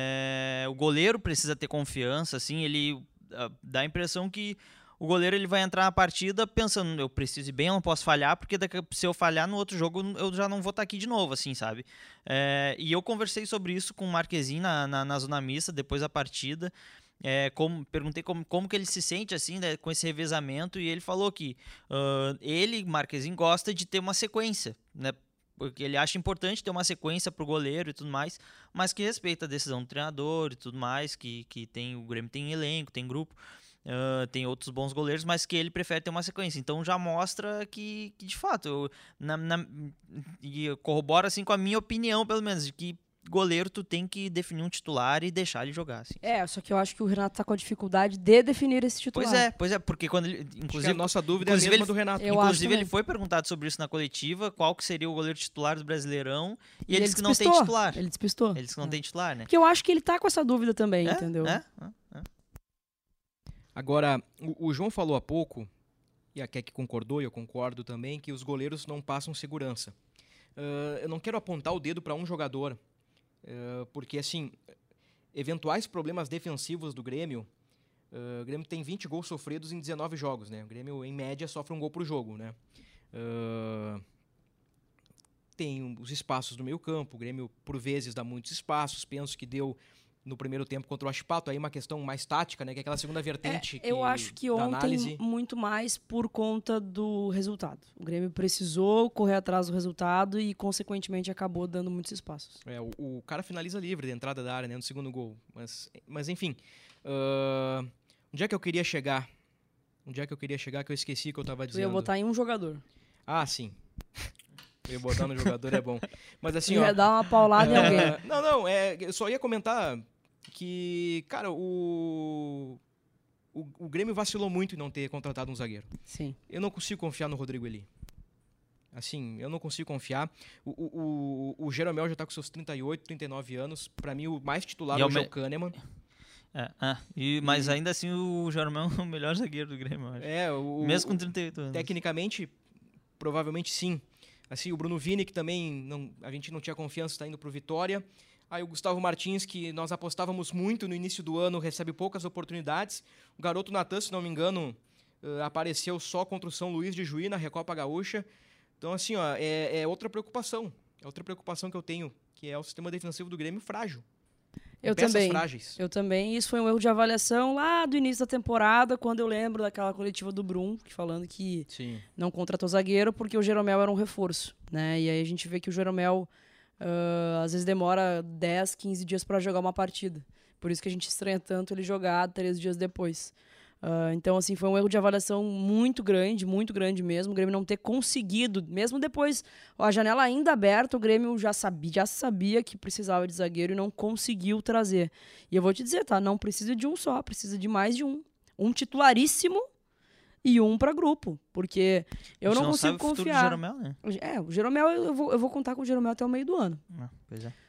é, o goleiro precisa ter confiança, assim, ele uh, dá a impressão que o goleiro ele vai entrar na partida pensando, eu preciso ir bem, eu não posso falhar, porque daqui, se eu falhar no outro jogo, eu já não vou estar aqui de novo, assim, sabe? É, e eu conversei sobre isso com o Marquezin na, na, na zona mista, depois da partida, é, como, perguntei como, como que ele se sente, assim, né, com esse revezamento, e ele falou que uh, ele, Marquezin, gosta de ter uma sequência, né? porque ele acha importante ter uma sequência pro goleiro e tudo mais, mas que respeita a decisão do treinador e tudo mais, que, que tem, o Grêmio tem elenco, tem grupo, uh, tem outros bons goleiros, mas que ele prefere ter uma sequência. Então já mostra que, que de fato, eu, na, na, e corrobora assim com a minha opinião, pelo menos, de que goleiro tu tem que definir um titular e deixar ele jogar. Assim. É, só que eu acho que o Renato tá com a dificuldade de definir esse titular. Pois é, pois é, porque quando ele, inclusive a nossa dúvida é a mesma ele, do Renato. Eu inclusive acho ele foi perguntado sobre isso na coletiva, qual que seria o goleiro titular do Brasileirão, e, E ele ele disse que não tem despistou, titular. Ele despistou. Ele disse que não É. tem titular, né? Porque eu acho que ele tá com essa dúvida também, É? entendeu? É? É? Agora, o, o João falou há pouco, e a Keck concordou, e eu concordo também, que os goleiros não passam segurança. Uh, eu não quero apontar o dedo para um jogador, uh, porque, assim, eventuais problemas defensivos do Grêmio, uh, o Grêmio tem vinte gols sofridos em dezenove jogos, né? O Grêmio, em média, sofre um gol por jogo, né? Uh, tem os espaços no meio campo, o Grêmio, por vezes, dá muitos espaços, penso que deu no primeiro tempo contra o Aspato, aí uma questão mais tática, né? Que é aquela segunda vertente. É, eu que, acho que da ontem análise. muito mais por conta do resultado. O Grêmio precisou correr atrás do resultado e, consequentemente, acabou dando muitos espaços. É, o, o cara finaliza livre da entrada da área, né? No segundo gol. Mas, mas enfim. Uh, onde é que eu queria chegar? Onde é que eu queria chegar que eu esqueci que eu tava Eu dizendo? ia botar em um jogador. Ah, sim. Eu ia botar no jogador é bom. Mas assim, ia ó. dar uma paulada em alguém. É, não, não, é, eu só ia comentar que, cara, o, o, o Grêmio vacilou muito em não ter contratado um zagueiro. Sim. Eu não consigo confiar no Rodrigo Eli. Assim, eu não consigo confiar. O, o, o, o Jeromel já tá com seus trinta e oito, trinta e nove anos. Pra mim, o mais titular E hoje é é o o Kahneman. É, é. E, mas ainda assim o Jeromel é o melhor zagueiro do Grêmio, eu acho. É, o, Mesmo com trinta e oito anos. Tecnicamente, provavelmente sim. Assim, o Bruno Vini, que também não, a gente não tinha confiança, está indo pro Vitória. Aí o Gustavo Martins, que nós apostávamos muito no início do ano, recebe poucas oportunidades. O garoto Natan, se não me engano, uh, apareceu só contra o São Luís de Juí na Recopa Gaúcha. Então, assim, ó, é, é outra preocupação. É outra preocupação que eu tenho, que é o sistema defensivo do Grêmio frágil. Eu peças também. frágeis. Eu também. Isso foi um erro de avaliação lá do início da temporada, quando eu lembro daquela coletiva do Brum, que falando que Sim. não contratou zagueiro porque o Jeromel era um reforço, né? E aí a gente vê que o Jeromel uh, às vezes demora dez, quinze dias para jogar uma partida. Por isso que a gente estranha tanto ele jogar três dias depois. Uh, então, assim, foi um erro de avaliação muito grande, muito grande mesmo. O Grêmio não ter conseguido, mesmo depois, a janela ainda aberta, o Grêmio já sabia, já sabia que precisava de zagueiro e não conseguiu trazer. E eu vou te dizer, tá? Não precisa de um só, precisa de mais de um. Um titularíssimo e um para grupo. Porque eu não, não consigo sabe o futuro confiar. do Jeromel, né? É, o Jeromel, eu vou, eu vou contar com o Jeromel até o meio do ano. Ah, pois é.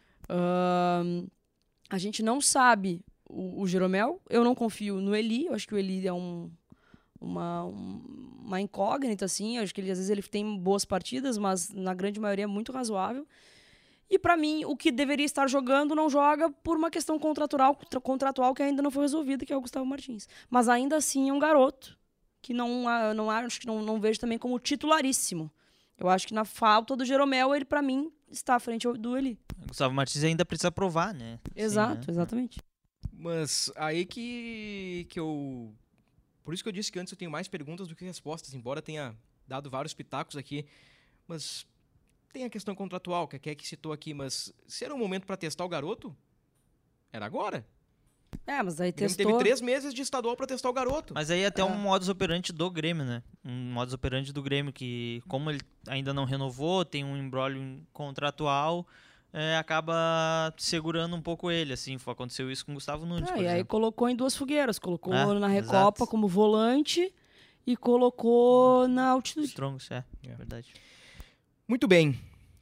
Uh, a gente não sabe o, o Jeromel. Eu não confio no Eli. Eu acho que o Eli é um, uma, um, uma incógnita, assim. Eu acho que ele, às vezes ele tem boas partidas, mas na grande maioria é muito razoável. E pra mim, o que deveria estar jogando não joga por uma questão contratual, contratual que ainda não foi resolvida, que é o Gustavo Martins. Mas ainda assim é um garoto que não, não acho que não, não vejo também como titularíssimo. Eu acho que na falta do Jeromel, ele pra mim está à frente do Eli. O Gustavo Martins ainda precisa provar, né? Exato, Sim, né? exatamente. Mas aí que, que eu... Por isso que eu disse que antes eu tenho mais perguntas do que respostas, embora tenha dado vários pitacos aqui. Mas tem a questão contratual, que a Keck citou aqui, mas se era um momento para testar o garoto, era agora. É, mas aí O Grêmio testou... teve três meses de estadual para testar o garoto. Mas aí até É. um modus operandi do Grêmio, né? Um modus operandi do Grêmio que, como ele ainda não renovou, tem um imbróglio contratual, é, acaba segurando um pouco ele, assim. Aconteceu isso com o Gustavo Nunes, Ah, por e aí exemplo. colocou em duas fogueiras. Colocou É, na Recopa exato. como volante e colocou na altitude. Strongos, é, É. verdade. Muito bem.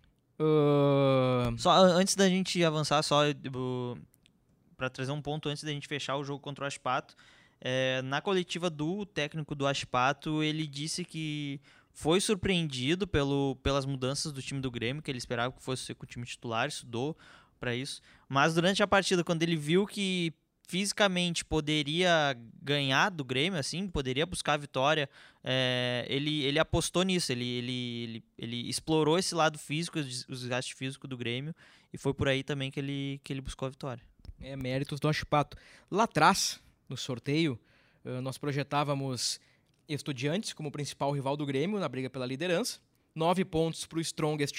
Uh, Só a- antes da gente avançar, só para trazer um ponto antes da gente fechar o jogo contra o Aspato, é, na coletiva do técnico do Aspato, ele disse que foi surpreendido pelo, pelas mudanças do time do Grêmio, que ele esperava que fosse ser com o time titular, estudou para isso, mas durante a partida, quando ele viu que fisicamente poderia ganhar do Grêmio, assim, poderia buscar a vitória, é, ele, ele apostou nisso, ele, ele, ele, ele explorou esse lado físico, o desgaste físico do Grêmio, e foi por aí também que ele, que ele buscou a vitória. é méritos do Aspato. Lá atrás, no sorteio, uh, nós projetávamos Estudiantes como principal rival do Grêmio na briga pela liderança. Nove pontos para o Strongest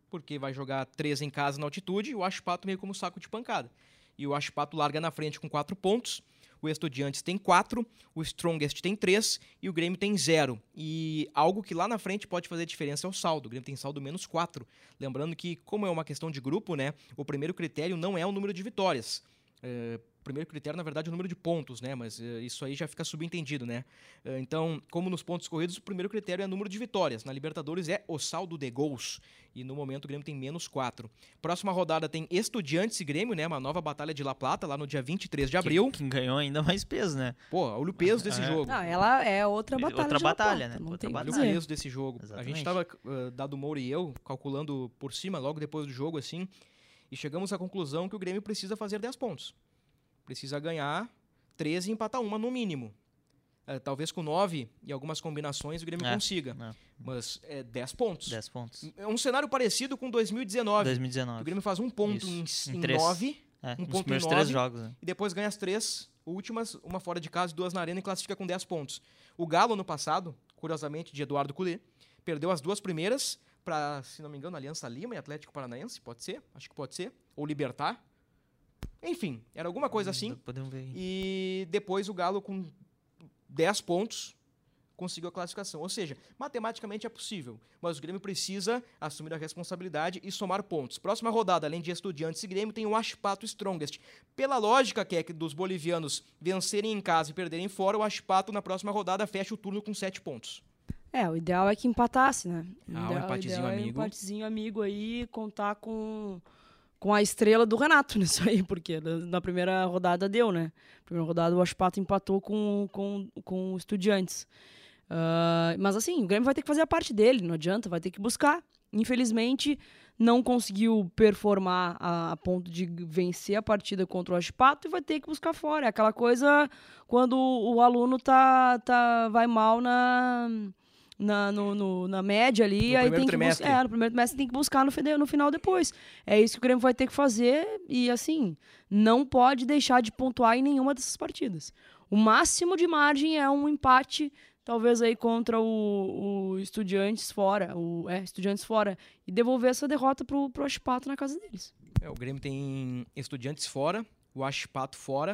porque vai jogar três em casa na altitude e o Huachipato meio como saco de pancada. E o Huachipato larga na frente com quatro pontos, o Estudiantes tem quatro, o Strongest tem três e o Grêmio tem zero. E algo que lá na frente pode fazer diferença é o saldo. O Grêmio tem saldo menos quatro. Lembrando que, como é uma questão de grupo, né, o primeiro critério não é o número de vitórias. É, o primeiro critério, na verdade, é o número de pontos, né? Mas uh, isso aí já fica subentendido, né? Uh, então, como nos pontos corridos, o primeiro critério é o número de vitórias. Na Libertadores é o saldo de gols. E no momento o Grêmio tem menos quatro. Próxima rodada tem Estudiantes e Grêmio, né? Uma nova batalha de La Plata, lá no dia vinte e três de abril. Quem ganhou ainda mais peso, né? Pô, olha o peso desse é. jogo. Não, ela é outra batalha. Outra de batalha, La Plata, né? não Outra tem batalha. Olha o dizer. peso desse jogo. Exatamente. A gente tava, uh, Dado Moura e eu, calculando por cima, logo depois do jogo, assim, e chegamos à conclusão que o Grêmio precisa fazer dez pontos. Precisa ganhar treze e empatar uma no mínimo. Uh, talvez com nove e algumas combinações o Grêmio É, consiga. é. Mas é dez pontos. dez pontos. É um cenário parecido com dois mil e dezenove. dois mil e O dezenove. Grêmio faz um ponto Isso. em, Em em três. nove É, um nos ponto em primeiros nove. três jogos, né? e depois ganha as três últimas, uma fora de casa e duas na arena e classifica com dez pontos. O Galo, no passado, curiosamente, de Eduardo Cudê, perdeu as duas primeiras para, se não me engano, Aliança Lima e Atlético Paranaense, pode ser? Acho que pode ser. Ou Libertar. Enfim, era alguma coisa assim. Podemos ver aí. E depois o Galo, com dez pontos, conseguiu a classificação. Ou seja, matematicamente é possível, mas o Grêmio precisa assumir a responsabilidade e somar pontos. Próxima rodada, além de Estudiantes e Grêmio, tem o Huachipato Strongest. Pela lógica que é que dos bolivianos vencerem em casa e perderem fora, o Huachipato na próxima rodada fecha o turno com sete pontos. É, o ideal é que empatasse, né? O Ah, um ideal, empatezinho o ideal é um amigo. empatezinho amigo aí, contar com, com a estrela do Renato nisso aí, porque na, na primeira rodada deu, né? Na primeira rodada o Huachipato empatou com, com, com o Estudiantes. Uh, mas assim, o Grêmio vai ter que fazer a parte dele, não adianta, vai ter que buscar. Infelizmente, não conseguiu performar a, a ponto de vencer a partida contra o Huachipato e vai ter que buscar fora. É aquela coisa quando o, o aluno tá, tá, vai mal na... Na, no, no, na média ali, No aí primeiro tem que trimestre. buscar. É, no primeiro trimestre tem que buscar no, fide- no final depois. É isso que o Grêmio vai ter que fazer e, assim, não pode deixar de pontuar em nenhuma dessas partidas. O máximo de margem é um empate, talvez aí contra o, o Estudiantes fora, o, é, Estudiantes fora, e devolver essa derrota pro, pro Huachipato na casa deles. É, o Grêmio tem Estudiantes fora, o Huachipato fora.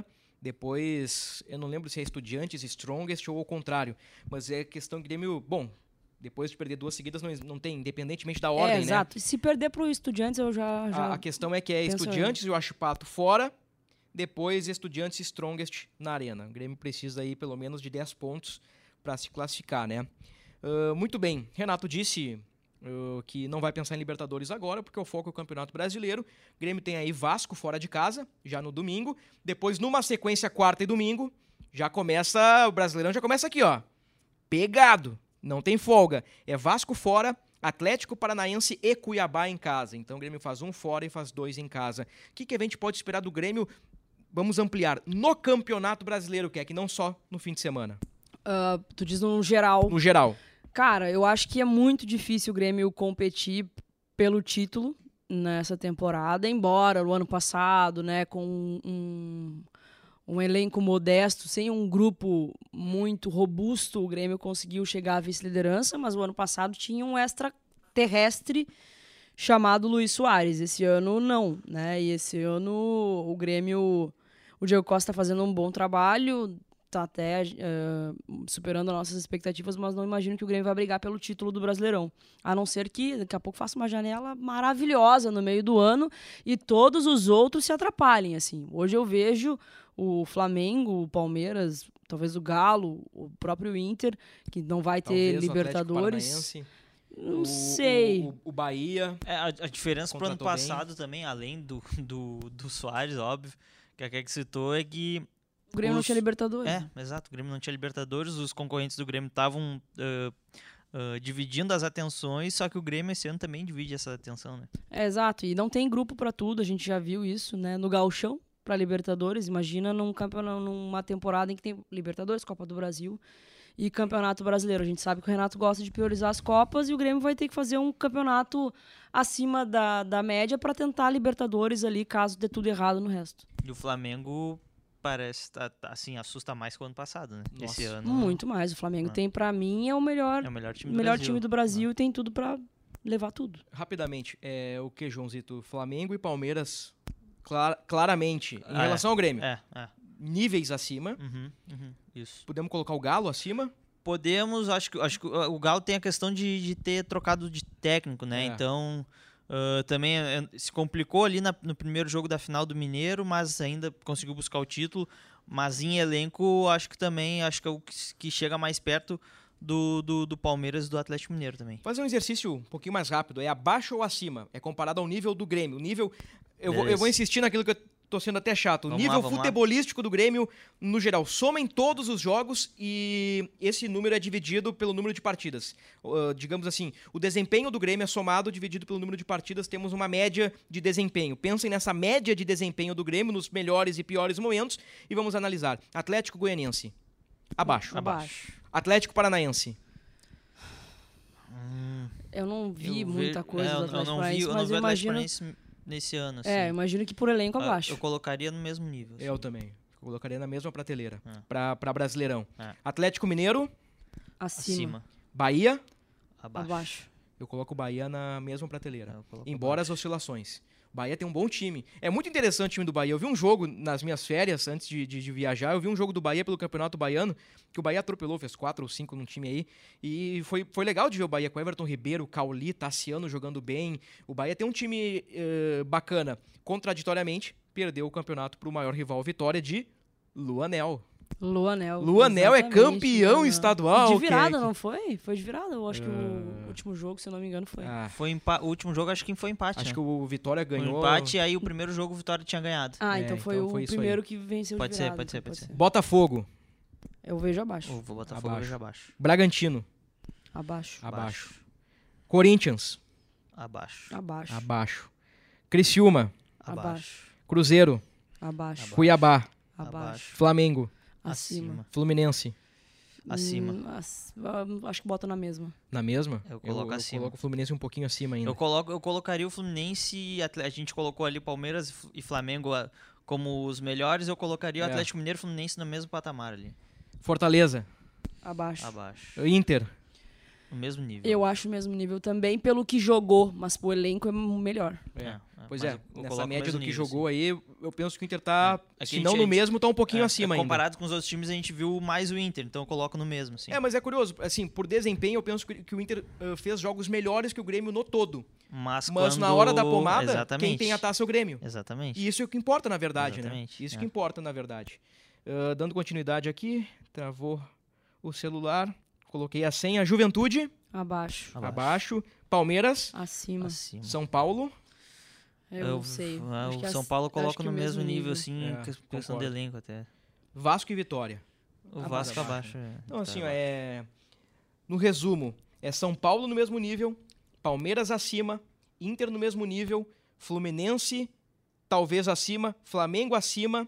Depois, eu não lembro se é Estudiantes, Strongest ou o contrário. Mas é questão que o Grêmio, bom, depois de perder duas seguidas, não, não tem, independentemente da ordem, é, né? exato. E se perder pro Estudiantes, eu já... já... A, a questão é que é penso Estudiantes e o Huachipato fora, depois Estudiantes e Strongest na arena. O Grêmio precisa aí pelo menos de dez pontos para se classificar, né? Uh, muito bem, Renato disse uh, que não vai pensar em Libertadores agora, porque o foco é o Campeonato Brasileiro. O Grêmio tem aí Vasco fora de casa, já no domingo. Depois, numa sequência, quarta e domingo, já começa, o Brasileirão já começa aqui, ó. Pegado, não tem folga. É Vasco fora, Atlético Paranaense e Cuiabá em casa. Então o Grêmio faz um fora e faz dois em casa. O que, que a gente pode esperar do Grêmio? Vamos ampliar no Campeonato Brasileiro, que é que não só no fim de semana. Uh, tu diz no geral. No geral. Cara, eu acho que é muito difícil o Grêmio competir pelo título nessa temporada, embora o ano passado, né, com um, um elenco modesto, sem um grupo muito robusto, o Grêmio conseguiu chegar à vice-liderança, mas o ano passado tinha um extraterrestre chamado Luís Soares. Esse ano não, né? E esse ano o Grêmio, o Diego Costa está fazendo um bom trabalho, tá até uh, superando as nossas expectativas, mas não imagino que o Grêmio vai brigar pelo título do Brasileirão. A não ser que daqui a pouco faça uma janela maravilhosa no meio do ano e todos os outros se atrapalhem, assim. Hoje eu vejo o Flamengo, o Palmeiras, talvez o Galo, o próprio Inter, que não vai ter Talvez o Libertadores. Atlético Paranaense, Não o, sei. O, o, o Bahia. É, a, a diferença pro ano Contratou bem. passado também, além do, do, do Soares, óbvio, que a Kek citou, é que O Grêmio não os- tinha Libertadores. É, exato. O Grêmio não tinha Libertadores, os concorrentes do Grêmio estavam uh, uh, dividindo as atenções, só que o Grêmio esse ano também divide essa atenção, né? É, exato. E não tem grupo pra tudo, a gente já viu isso, né? No Gauchão, pra Libertadores. Imagina num campeonato, numa temporada em que tem Libertadores, Copa do Brasil e Campeonato Brasileiro. A gente sabe que o Renato gosta de priorizar as Copas e o Grêmio vai ter que fazer um campeonato acima da, da média pra tentar Libertadores ali, caso dê tudo errado no resto. E o Flamengo parece, tá, tá, assim, assusta mais que o ano passado, né? Nossa. Esse ano Muito mais. O Flamengo Ah. tem, pra mim, é o melhor, é o melhor time do melhor Brasil. time do Brasil e tem tudo pra levar tudo. Rapidamente, é, o que, Joãozito? Flamengo e Palmeiras, clar, claramente, em Ah, relação é. ao Grêmio, É, é. níveis acima. Uhum, uhum, isso. Podemos colocar o Galo acima? Podemos, acho que, acho que o Galo tem a questão de, de ter trocado de técnico, né? É. Então, uh, também uh, se complicou ali na, no primeiro jogo da final do Mineiro, mas ainda conseguiu buscar o título. Mas em elenco, acho que também acho que é o que, que chega mais perto do, do, do Palmeiras e do Atlético Mineiro também. Fazer um exercício um pouquinho mais rápido. É abaixo ou acima? É comparado ao nível do Grêmio. O nível... Eu vou, eu vou insistir naquilo que eu tô sendo até chato. O Vamos nível lá, vamos futebolístico do Grêmio, no geral, soma em todos os jogos e esse número é dividido pelo número de partidas. Uh, digamos assim, o desempenho do Grêmio é somado, dividido pelo número de partidas, temos uma média de desempenho. Pensem nessa média de desempenho do Grêmio, nos melhores e piores momentos, e vamos analisar. Atlético Goianiense, abaixo. Abaixo. Atlético Paranaense. Hum, Eu não vi eu muita ve- coisa é, do eu, Atlético eu não vi, Paranaense, eu não mas vi eu o Atlético imagino... Paranaense nesse ano, assim. É, eu imagino que por elenco Ah, abaixo. Eu colocaria no mesmo nível. assim. Eu também. Colocaria na mesma prateleira. É. Pra, pra Brasileirão. É. Atlético Mineiro, Acima. Acima. Bahia. Abaixo. Abaixo. Eu coloco o Bahia na mesma prateleira. É, eu coloco Embora as oscilações. O Bahia tem um bom time. É muito interessante o time do Bahia. Eu vi um jogo nas minhas férias, antes de, de, de viajar, eu vi um jogo do Bahia pelo Campeonato Baiano, que o Bahia atropelou, fez quatro ou cinco num time aí. E foi, foi legal de ver o Bahia com Everton Ribeiro, Cauli, Tassiano jogando bem. O Bahia tem um time eh, bacana. Contraditoriamente, perdeu o campeonato para o maior rival, Vitória, de Luanel. Luanel. Luanel é exatamente, campeão Luanel. estadual. E de que é- virada, que- não foi? Foi de virada. Eu acho que Ah. o último jogo, se eu não me engano, foi. Ah, Foi empa- o último jogo, acho que foi empate. acho né? que o Vitória Foi ganhou. um empate, e aí o primeiro jogo o Vitória tinha ganhado. Ah, É, então foi então o foi isso aí. primeiro que venceu Pode de ser, virada. pode ser, então pode ser. Botafogo, Eu vejo abaixo. O Botafogo Abaixo. veio abaixo. Bragantino, Abaixo. abaixo. Corinthians, Abaixo. Abaixo. abaixo. Criciúma, Abaixo. Cruzeiro, Abaixo. Cuiabá, Abaixo. Flamengo, Acima. Fluminense. Acima. Hum, ac- ah, acho que bota na mesma. Na mesma? Eu coloco eu, acima. coloco o Fluminense um pouquinho acima ainda. Eu, coloco, eu colocaria o Fluminense, e Atle- a gente colocou ali Palmeiras e F- e Flamengo ah, como os melhores, eu colocaria o É. Atlético Mineiro e Fluminense no mesmo patamar ali. Fortaleza, Abaixo. Abaixo. Inter, No mesmo nível. Eu acho o mesmo nível também, pelo que jogou, mas pro elenco é melhor. É. É, é, Pois mas é, eu- eu nessa coloco no média do mesmo que nível, jogou aí, eu penso que o Inter tá, É que se a não gente- no mesmo, tá um pouquinho É, acima é, ainda. comparado com os outros times, a gente viu mais o Inter, então eu coloco no mesmo, sim. É, mas é curioso, assim, por desempenho eu penso que, que o Inter ah, fez jogos melhores que o Grêmio no todo. Mas, Mas na quando- hora da pomada, Exatamente. quem tem a taça é o Grêmio. Exatamente. E isso é o que importa, na verdade, Exatamente, né? Isso é. que importa, na verdade. Ah, dando continuidade aqui, travou o celular, coloquei a senha. Juventude, Abaixo. Abaixo. abaixo. Palmeiras, Acima. Acima. São Paulo. Eu não sei. ah, Acho que o ac- São Paulo acho coloca que no o mesmo nível, assim, É, que- questão concordo. de elenco até. Vasco e Vitória. O Abaixo. Vasco abaixo. é, Então, tá assim, ó, abaixo. é... no resumo, é São Paulo no mesmo nível, Palmeiras acima, Inter no mesmo nível, Fluminense talvez acima, Flamengo acima,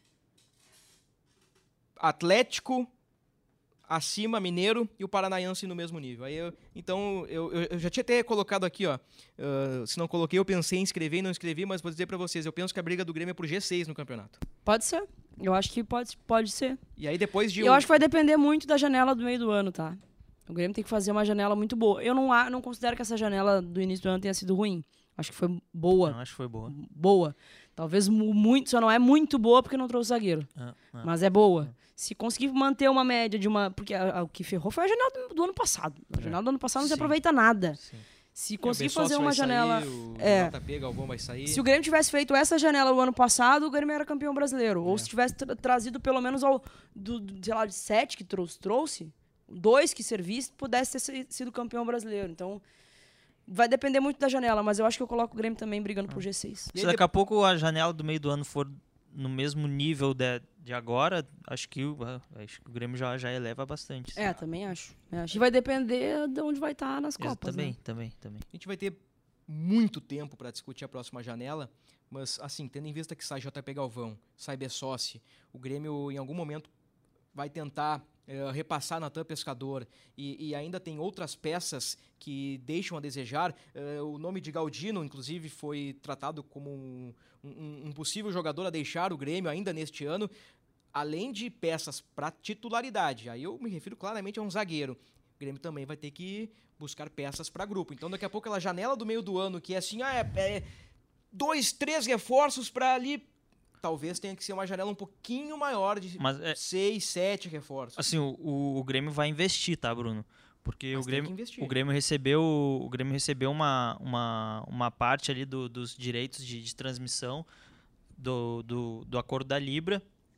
Atlético acima, Mineiro e o Paranaense no mesmo nível. Aí eu- então, eu, eu- eu já tinha até colocado aqui, ó, ah, se não coloquei, eu pensei em escrever e não escrevi, mas vou dizer pra vocês, eu penso que a briga do Grêmio é pro G seis no campeonato. Pode ser. Eu acho que pode, pode ser. E aí depois de... Eu um- acho que vai depender muito da janela do meio do ano, tá? O Grêmio tem que fazer uma janela muito boa. Eu não, a- não considero que essa janela do início do ano tenha sido ruim. Acho que foi boa. Não, acho que foi boa. Boa. Talvez mu- muito, só não é muito boa porque não trouxe zagueiro. Ah, ah. Mas é boa. Se conseguir manter uma média de uma. Porque a- a- o que ferrou foi a janela do, do ano passado. A janela do ano passado não se Sim. aproveita nada. Sim. Se É, o conseguir Bessossi fazer uma vai janela. Sair, o é. J P Galvão vai sair. Se o Grêmio tivesse feito essa janela o ano passado, o Grêmio era campeão brasileiro. Ou É. se tivesse tra- trazido pelo menos ao, do, do, sei lá, de sete que trouxe, trouxe, dois que servisse, pudesse ter si- sido campeão brasileiro. Então, vai depender muito da janela, mas eu acho que eu coloco o Grêmio também brigando pro G seis. E Se aí daqui a pouco a janela do meio do ano for no mesmo nível de, de agora, acho que, o- ah, acho que o Grêmio já, já eleva bastante. assim. É, também acho. É, acho que vai depender de onde vai estar nas Ex- Copas. também, né? também, também. A gente vai ter muito tempo para discutir a próxima janela, mas, assim, tendo em vista que sai J P Galvão, sai Bessossi, o Grêmio, em algum momento, vai tentar eh, repassar Natan Pescador e, e ainda tem outras peças que deixam a desejar. Eh, o nome de Galdino, inclusive, foi tratado como um, um- um possível jogador a deixar o Grêmio ainda neste ano, além de peças para titularidade. Aí eu me refiro claramente a um zagueiro. o Grêmio também vai ter que buscar peças para grupo. Então, daqui a pouco, aquela janela do meio do ano, que é assim, ah, é, é dois, três reforços para ali, talvez tenha que ser uma janela um pouquinho maior, de Mas é, seis, sete reforços. assim, o, o, o Grêmio vai investir, tá, Bruno? Porque Mas o tem que Grêmio, investir. o Grêmio recebeu, o Grêmio recebeu uma, uma, uma parte ali do, dos direitos de, de transmissão do, do, do acordo da Libra,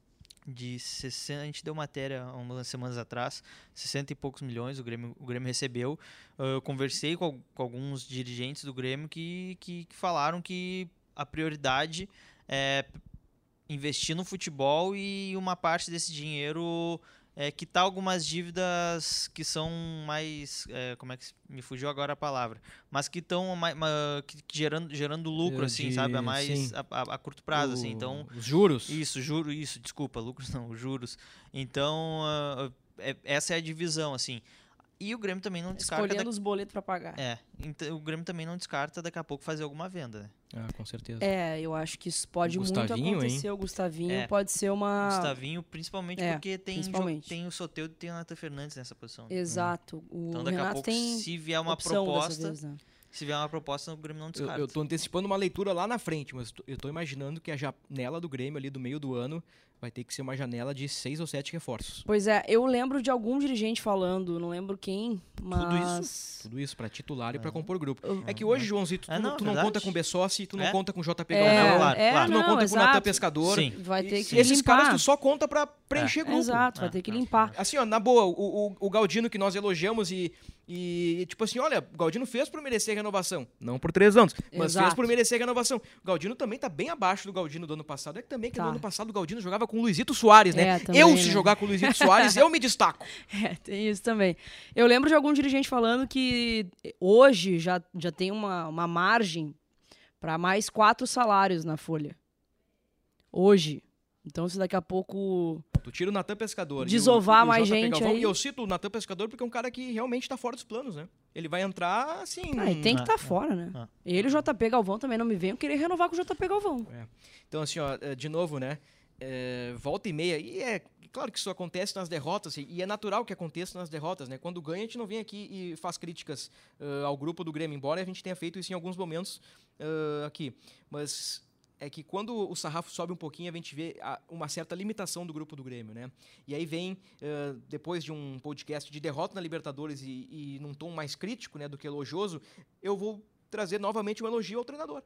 de sessenta, a gente deu matéria há umas semanas atrás, sessenta e poucos milhões o Grêmio, o Grêmio recebeu. Eu conversei com, com alguns dirigentes do Grêmio que, que, que falaram que a prioridade é investir no futebol e uma parte desse dinheiro é quitar algumas dívidas que são mais, é, como é que me fugiu agora a palavra, mas que estão gerando, gerando lucro, É, assim, de- sabe, a mais sim. a, a- a curto prazo, O- assim, então Os juros. isso, juro, isso, desculpa, lucros não, juros. Então, ah, é- essa é a divisão, assim. E o Grêmio também não descarta. Escolhendo da- os boletos pra pagar. É, então, o Grêmio também não descarta daqui a pouco fazer alguma venda, né? Ah, com certeza. É, eu acho que isso pode muito Gustavinho, hein? acontecer. O Gustavinho É. pode ser uma... Gustavinho, principalmente é, porque tem, jo- principalmente. tem o Soteldo e tem o Nathan Fernandes nessa posição. Exato. O Então, daqui a Renato pouco, tem se vier uma opção dessa proposta, vez, né? se vier uma proposta, o Grêmio não Eu, descarta. eu tô antecipando uma leitura lá na frente, mas tô- eu tô imaginando que a janela do Grêmio ali do meio do ano vai ter que ser uma janela de seis ou sete reforços. Pois é, eu lembro de algum dirigente falando, não lembro quem, mas... Tudo isso pra titular e pra compor grupo. Eu- É que hoje, Joãozito, tu, É, não, não, tu não verdade. conta com o Bessossi, tu não É? conta com o J P É, Galvão, Não, claro, é, claro. tu não, não, conta com o Natan exato. Pescador. Sim. Vai ter E- que esses limpar. caras tu só conta pra preencher grupo. Exato, vai Ah, ter que não. limpar. Assim, ó, na boa, o, o, o Galdino que nós elogiamos e, e, tipo assim, olha, o Galdino fez por merecer a renovação. Não por três anos, mas Exato. fez por merecer a renovação. O Galdino também tá bem abaixo do Galdino do ano passado. É que também que Tá. no ano passado o Galdino jogava com o Luizito Soares, né? É, também, eu, né? se jogar com o Luizito Soares, eu me destaco. É, tem isso também. Eu lembro de algum dirigente falando que hoje já, já tem uma, uma margem para mais quatro salários na folha. Hoje. Então, se daqui a pouco... Tu tira o Natan Pescador. e o- Desovar e o mais J P gente Galvão. aí. E eu cito o Natan Pescador porque é um cara que realmente tá fora dos planos, né? Ele vai entrar, assim... Ah, e tem que Ah, estar ah, fora, né? ah. Ele e o J P Galvão também não me venham querer renovar com o J P Galvão. Então, assim, ó, eh, de novo, né? eh, volta e meia. E é claro que isso acontece nas derrotas, e é natural que aconteça nas derrotas, né? Quando ganha, a gente não vem aqui e faz críticas eh, ao grupo do Grêmio, embora a gente tenha feito isso em alguns momentos eh, aqui. Mas é que quando o sarrafo sobe um pouquinho, a gente vê a- uma certa limitação do grupo do Grêmio, né? E aí vem, eh, depois de um podcast de derrota na Libertadores e, e num tom mais crítico, né, do que elogioso, eu vou trazer novamente um elogio ao treinador.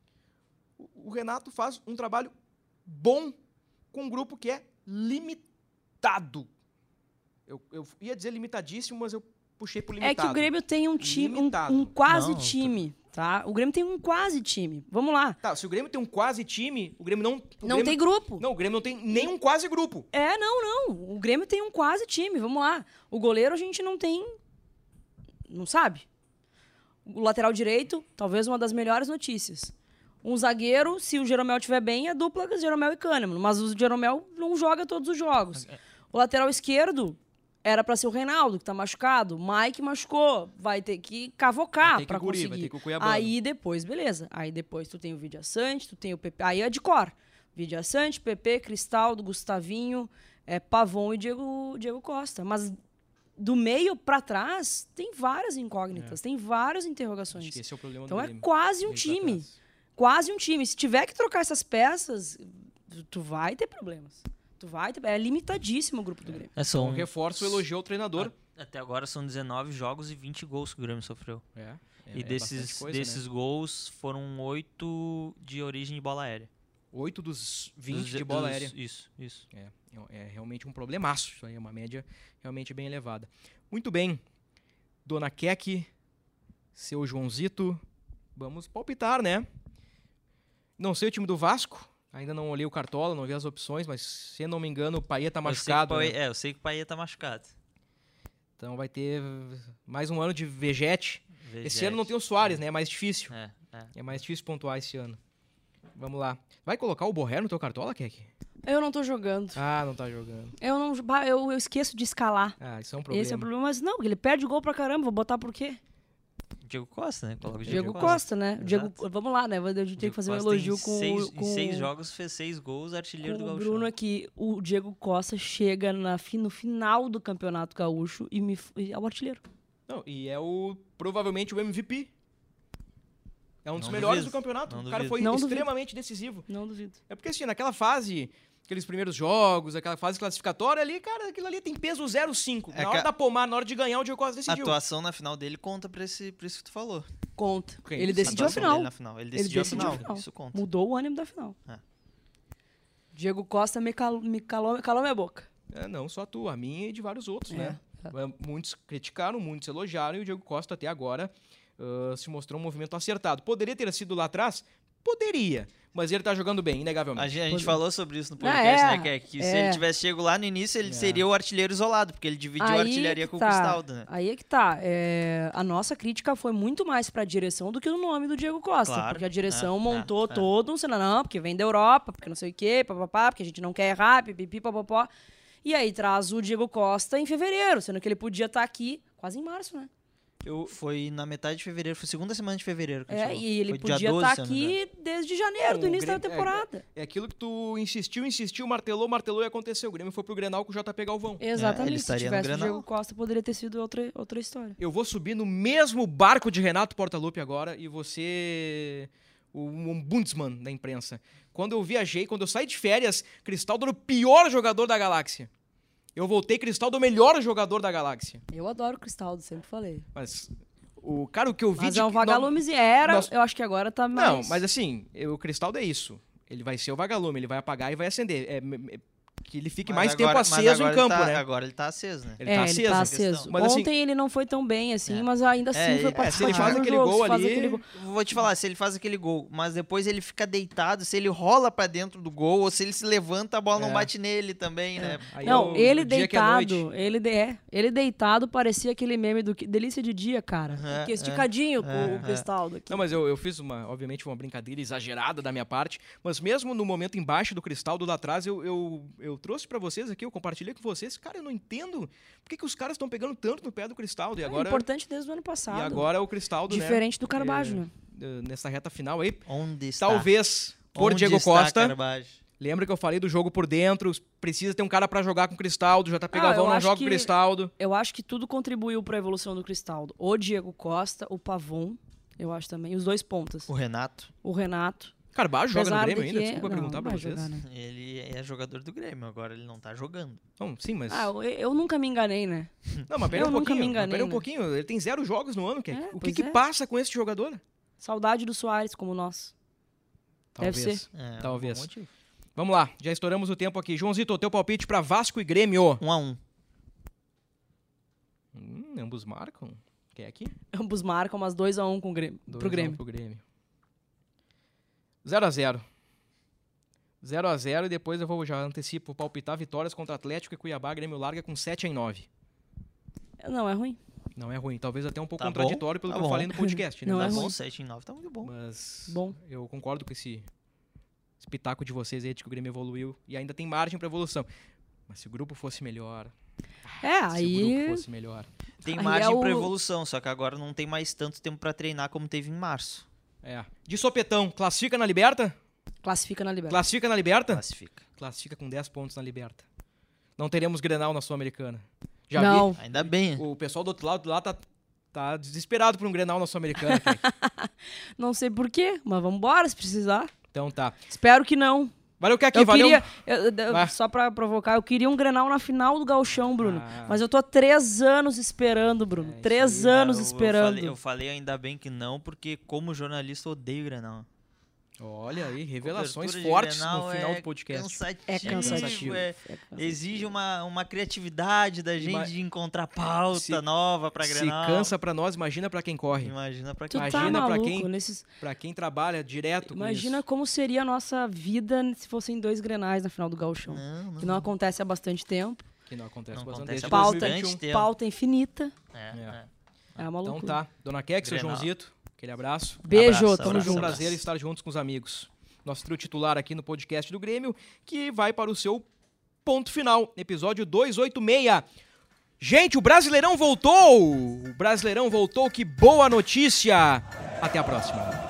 O, o Renato faz um trabalho bom com um grupo que é limitado. Eu, eu ia dizer limitadíssimo, mas eu puxei pro limitado. É que o Grêmio tem um time, um, Limitado. um quase Não, tô- time, tá? O Grêmio tem um quase time. Vamos lá. Tá, se o Grêmio tem um quase time, o Grêmio não... o Não Grêmio- tem grupo. Não, o Grêmio não tem nem um quase grupo. É, não, não. O Grêmio tem um quase time. Vamos lá. O goleiro a gente não tem. Não sabe. O lateral direito, talvez uma das melhores notícias. Um zagueiro, se o Jeromel estiver bem, é dupla Jeromel e Kahneman. Mas o Jeromel não joga todos os jogos. O lateral esquerdo era pra ser o Reinaldo, que tá machucado. O Mike machucou. Vai ter que cavocar Vai ter que pra o Guri, vai conseguir. ter que o Cuiabano. Aí depois, beleza. Aí depois tu tem o Vidia Sante, tu tem o P P. Aí é de cor. Vidia Sante, P P, Cristaldo, Gustavinho, é, Pavon e Diego, Diego Costa. Mas do meio pra trás, tem várias incógnitas, tem várias interrogações. Acho que esse é o problema Então do é Grêmio. quase um Meio pra time. trás. Quase um time. Se tiver que trocar essas peças, tu- tu vai ter problemas. Tu vai ter... É limitadíssimo o grupo do Grêmio. É, Um são, reforço elogiou ao treinador. até agora são dezenove jogos e vinte gols que o Grêmio sofreu. É, é, e é bastante desses, coisa, desses né? gols foram oito de origem de bola aérea. Oito dos vinte Dos- de bola dos- aérea. Isso, isso. É, é, é realmente um problemaço. Isso aí é uma média realmente bem elevada. Muito bem. Dona Kek, seu Joãozito, vamos palpitar, né? Não sei o time do Vasco. Ainda não olhei o Cartola, não vi as opções, mas se não me engano, o Paia tá machucado. Eu sei que o né? Paê- é, eu sei que o Paê tá machucado. Então vai ter mais um ano de vegete. Esse Vegete. ano não tem o Soares, né? É mais difícil. É, é. É mais difícil pontuar esse ano. Vamos lá. Vai colocar o Borré no teu Cartola, Kek? Eu não tô jogando. Ah, não tá jogando. Eu não. bah, Eu, eu esqueço de escalar. Ah, isso é um problema. Esse é o problema. Mas não, ele perde gol pra caramba. Vou botar por quê? Diego Costa, né? Coloca o Diego, Diego Costa, Costa, né? Diego, vamos lá, né? A gente tem que fazer um elogio com, seis, com... Em seis jogos fez seis gols, artilheiro com do o Gauchão. Bruno aqui. O Diego Costa chega na, no final do Campeonato Gaúcho e, me, e é o artilheiro. Não, e é o provavelmente o M V P. É um dos Não melhores duvido, do campeonato. não O cara duvido. foi Não extremamente decisivo. Não duvido. É porque assim, naquela fase, aqueles primeiros jogos, aquela fase classificatória ali, cara, aquilo ali tem peso zero vírgula cinco. É na hora que a- da pomar, na hora de ganhar, o Diego Costa A decidiu. atuação na final dele conta pra, esse, pra isso que tu falou. Conta. Ok, Ele isso. decidiu a atuação final. dele na final. Ele Ele decidiu, decidiu a, a final. final. Isso conta. Mudou o ânimo da final. É. Diego Costa me calou, me calou, calou minha boca. É, não só tu, a minha e de vários outros, É, né? É, Muitos criticaram, muitos elogiaram, e o Diego Costa até agora ah, se mostrou um movimento acertado. Poderia ter sido lá atrás? Poderia. Mas ele tá jogando bem, A inegavelmente. gente, a gente Pois é. falou sobre isso no Ah, podcast, é, né? Que, é que se é. ele tivesse chego lá no início, ele É. seria o artilheiro isolado, porque ele dividiu a artilharia que com tá. o Cristaldo, né? Aí é que tá. É, a nossa crítica foi muito mais pra direção do que no nome do Diego Costa. Claro. Porque a direção É, montou é, é. todo um cenário, não, porque vem da Europa, porque não sei o quê, papapá, porque a gente não quer errar, pipipi, papapó. E aí traz o Diego Costa em fevereiro, sendo que ele podia estar aqui quase em março, né? Eu, Foi na metade de fevereiro, foi segunda semana de fevereiro que ele É, chegou. e ele Foi dia podia doze, estar se eu não me engano. aqui desde janeiro, do o início da Grêmio- temporada. É, é aquilo que tu insistiu, insistiu, martelou, martelou e aconteceu. O Grêmio foi pro Grenal com o J P Galvão. Exatamente. ele Se estaria no tivesse o Grenal. Diego Costa, poderia ter sido outra, outra história. Eu vou subir no mesmo barco de Renato Portaluppi agora e você o ombudsman da imprensa. Quando eu viajei, quando eu saí de férias, Cristaldo era o pior jogador da galáxia. Eu voltei, Cristaldo, o melhor jogador da galáxia. Eu adoro o Cristaldo, sempre falei. Mas o cara, o que eu vi Mas de é um vagalume, era, nós- eu acho que agora tá mais... Não, mas assim, eu- o Cristaldo é isso. Ele vai ser o vagalume, ele vai apagar e vai acender. É, é, que ele fique Mas mais agora- tempo mas aceso agora em campo, ele tá, né? Agora ele tá aceso, né? Ele é, tá ele aceso. tá essa questão. aceso. Mas, assim- Ontem ele não foi tão bem assim, É. mas ainda assim É, foi é, se ele participar faz do aquele jogo, gol se faz ali- aquele gol. Vou te falar, se ele faz aquele gol, mas depois ele fica deitado, se ele rola pra dentro do gol, ou se ele se levanta, a bola É. não bate nele também, né? Aí Não, é o ele dia que é noite. deitado, ele, de, é, ele deitado parecia aquele meme do que- Delícia de Dia, cara. É, que esticadinho é, com é, o Cristaldo aqui. Não, mas eu, eu fiz uma, obviamente, uma brincadeira exagerada da minha parte, mas mesmo no momento embaixo do Cristaldo lá atrás, eu, eu, eu trouxe pra vocês aqui, eu compartilhei com vocês, cara, eu não entendo por que, que os caras estão pegando tanto no pé do Cristaldo, e É agora, importante desde o ano passado. e agora o Cristaldo, Diferente né, do Carbajo, é, né? eh, nessa reta final aí, Onde está? talvez, por Onde Diego está Costa, Carbajo? lembra que eu falei do jogo por dentro, precisa ter um cara pra jogar com o Cristaldo, o J P Ah, Galvão eu não acho joga com que- o Cristaldo. Eu acho que tudo contribuiu pra evolução do Cristaldo. O Diego Costa, o Pavon, eu acho também, os dois pontas. O Renato, O Renato. Carbajo joga no Apesar Grêmio de ainda, que- desculpa não, perguntar não pra vai vocês. jogar, né? ele é jogador do Grêmio, agora ele não tá jogando. Não, sim, mas... Ah, eu, eu nunca me enganei, né? Não, mas pera Eu um nunca pouquinho, me mas enganei, pera um né? pouquinho, ele tem zero jogos no ano, que É, o que pois que é. passa com esse jogador? Saudade do Soares como nós. Deve Talvez. ser. É, um Talvez. bom motivo. Vamos lá, já estouramos o tempo aqui. Joãozito, teu palpite pra Vasco e Grêmio. Um a um. Hum, ambos marcam. Quer aqui? Ambos marcam, mas dois a um com o Grêmio, dois pro a um Grêmio. pro Grêmio. zero a zero. zero a zero e depois eu vou já antecipo palpitar vitórias contra Atlético e Cuiabá. Grêmio larga com sete em nove. Não, é ruim. Não é ruim, talvez até um pouco Tá bom, contraditório pelo tá que eu bom. falei no podcast, né? Não Tá é mas, bom, ruim. sete em nove tá muito bom. mas Bom. eu concordo com esse, esse pitaco de vocês aí de que o Grêmio evoluiu e ainda tem margem pra evolução. Mas se o grupo fosse melhor, É, se o grupo aí. fosse melhor. Tem Aí margem é o- pra evolução, só que agora não tem mais tanto tempo pra treinar como teve em março. É. De sopetão, classifica na Liberta? Classifica na Libertadores. Classifica na Liberta? Classifica. Classifica com dez pontos na Liberta. Não teremos Grenal na Sul-Americana. Já Não. Ainda bem. vi, o pessoal do outro lado lá tá, tá desesperado por um Grenal na Sul-Americana. Kek. Não sei porquê, mas vamos embora se precisar. Então tá. Espero que não. Valeu, Kek, Eu valeu. queria, eu- eu- Vai. só pra provocar, eu queria um Grenal na final do Gauchão, Bruno. Ah. Mas eu tô há três anos esperando, Bruno. É isso três aí. anos Eu- eu esperando. falei- Eu falei, ainda bem que não, porque como jornalista eu odeio o Grenal. Olha aí, revelações Cobertura de fortes Grenal no final é do podcast. Cansativo, É cansativo. é- É cansativo. exige uma, uma criatividade da gente Ima- de encontrar pauta Se- nova pra Se Grenal. cansa pra nós, imagina pra quem corre. Imagina pra Tu quem. tá Imagina pra maluco, quem- nesses... Pra quem trabalha direto com Imagina isso. como seria a nossa vida se fossem dois Grenais na final do Gauchão. Não, Que não acontece há bastante tempo. Que não acontece Não bastante acontece desde há Pauta, bastante dois mil e vinte e um. tempo. pauta infinita. É, É. é. É uma Então loucura. tá. Dona Kek, seu Grenal. Joãozito, aquele abraço. Beijo, Abraço, tamo abraço, Foi um junto. abraço. prazer estar juntos com os amigos. Nosso trio titular aqui no podcast do Grêmio, que vai para o seu ponto final, episódio duzentos e oitenta e seis. Gente, o Brasileirão voltou! O Brasileirão voltou, que boa notícia! Até a próxima.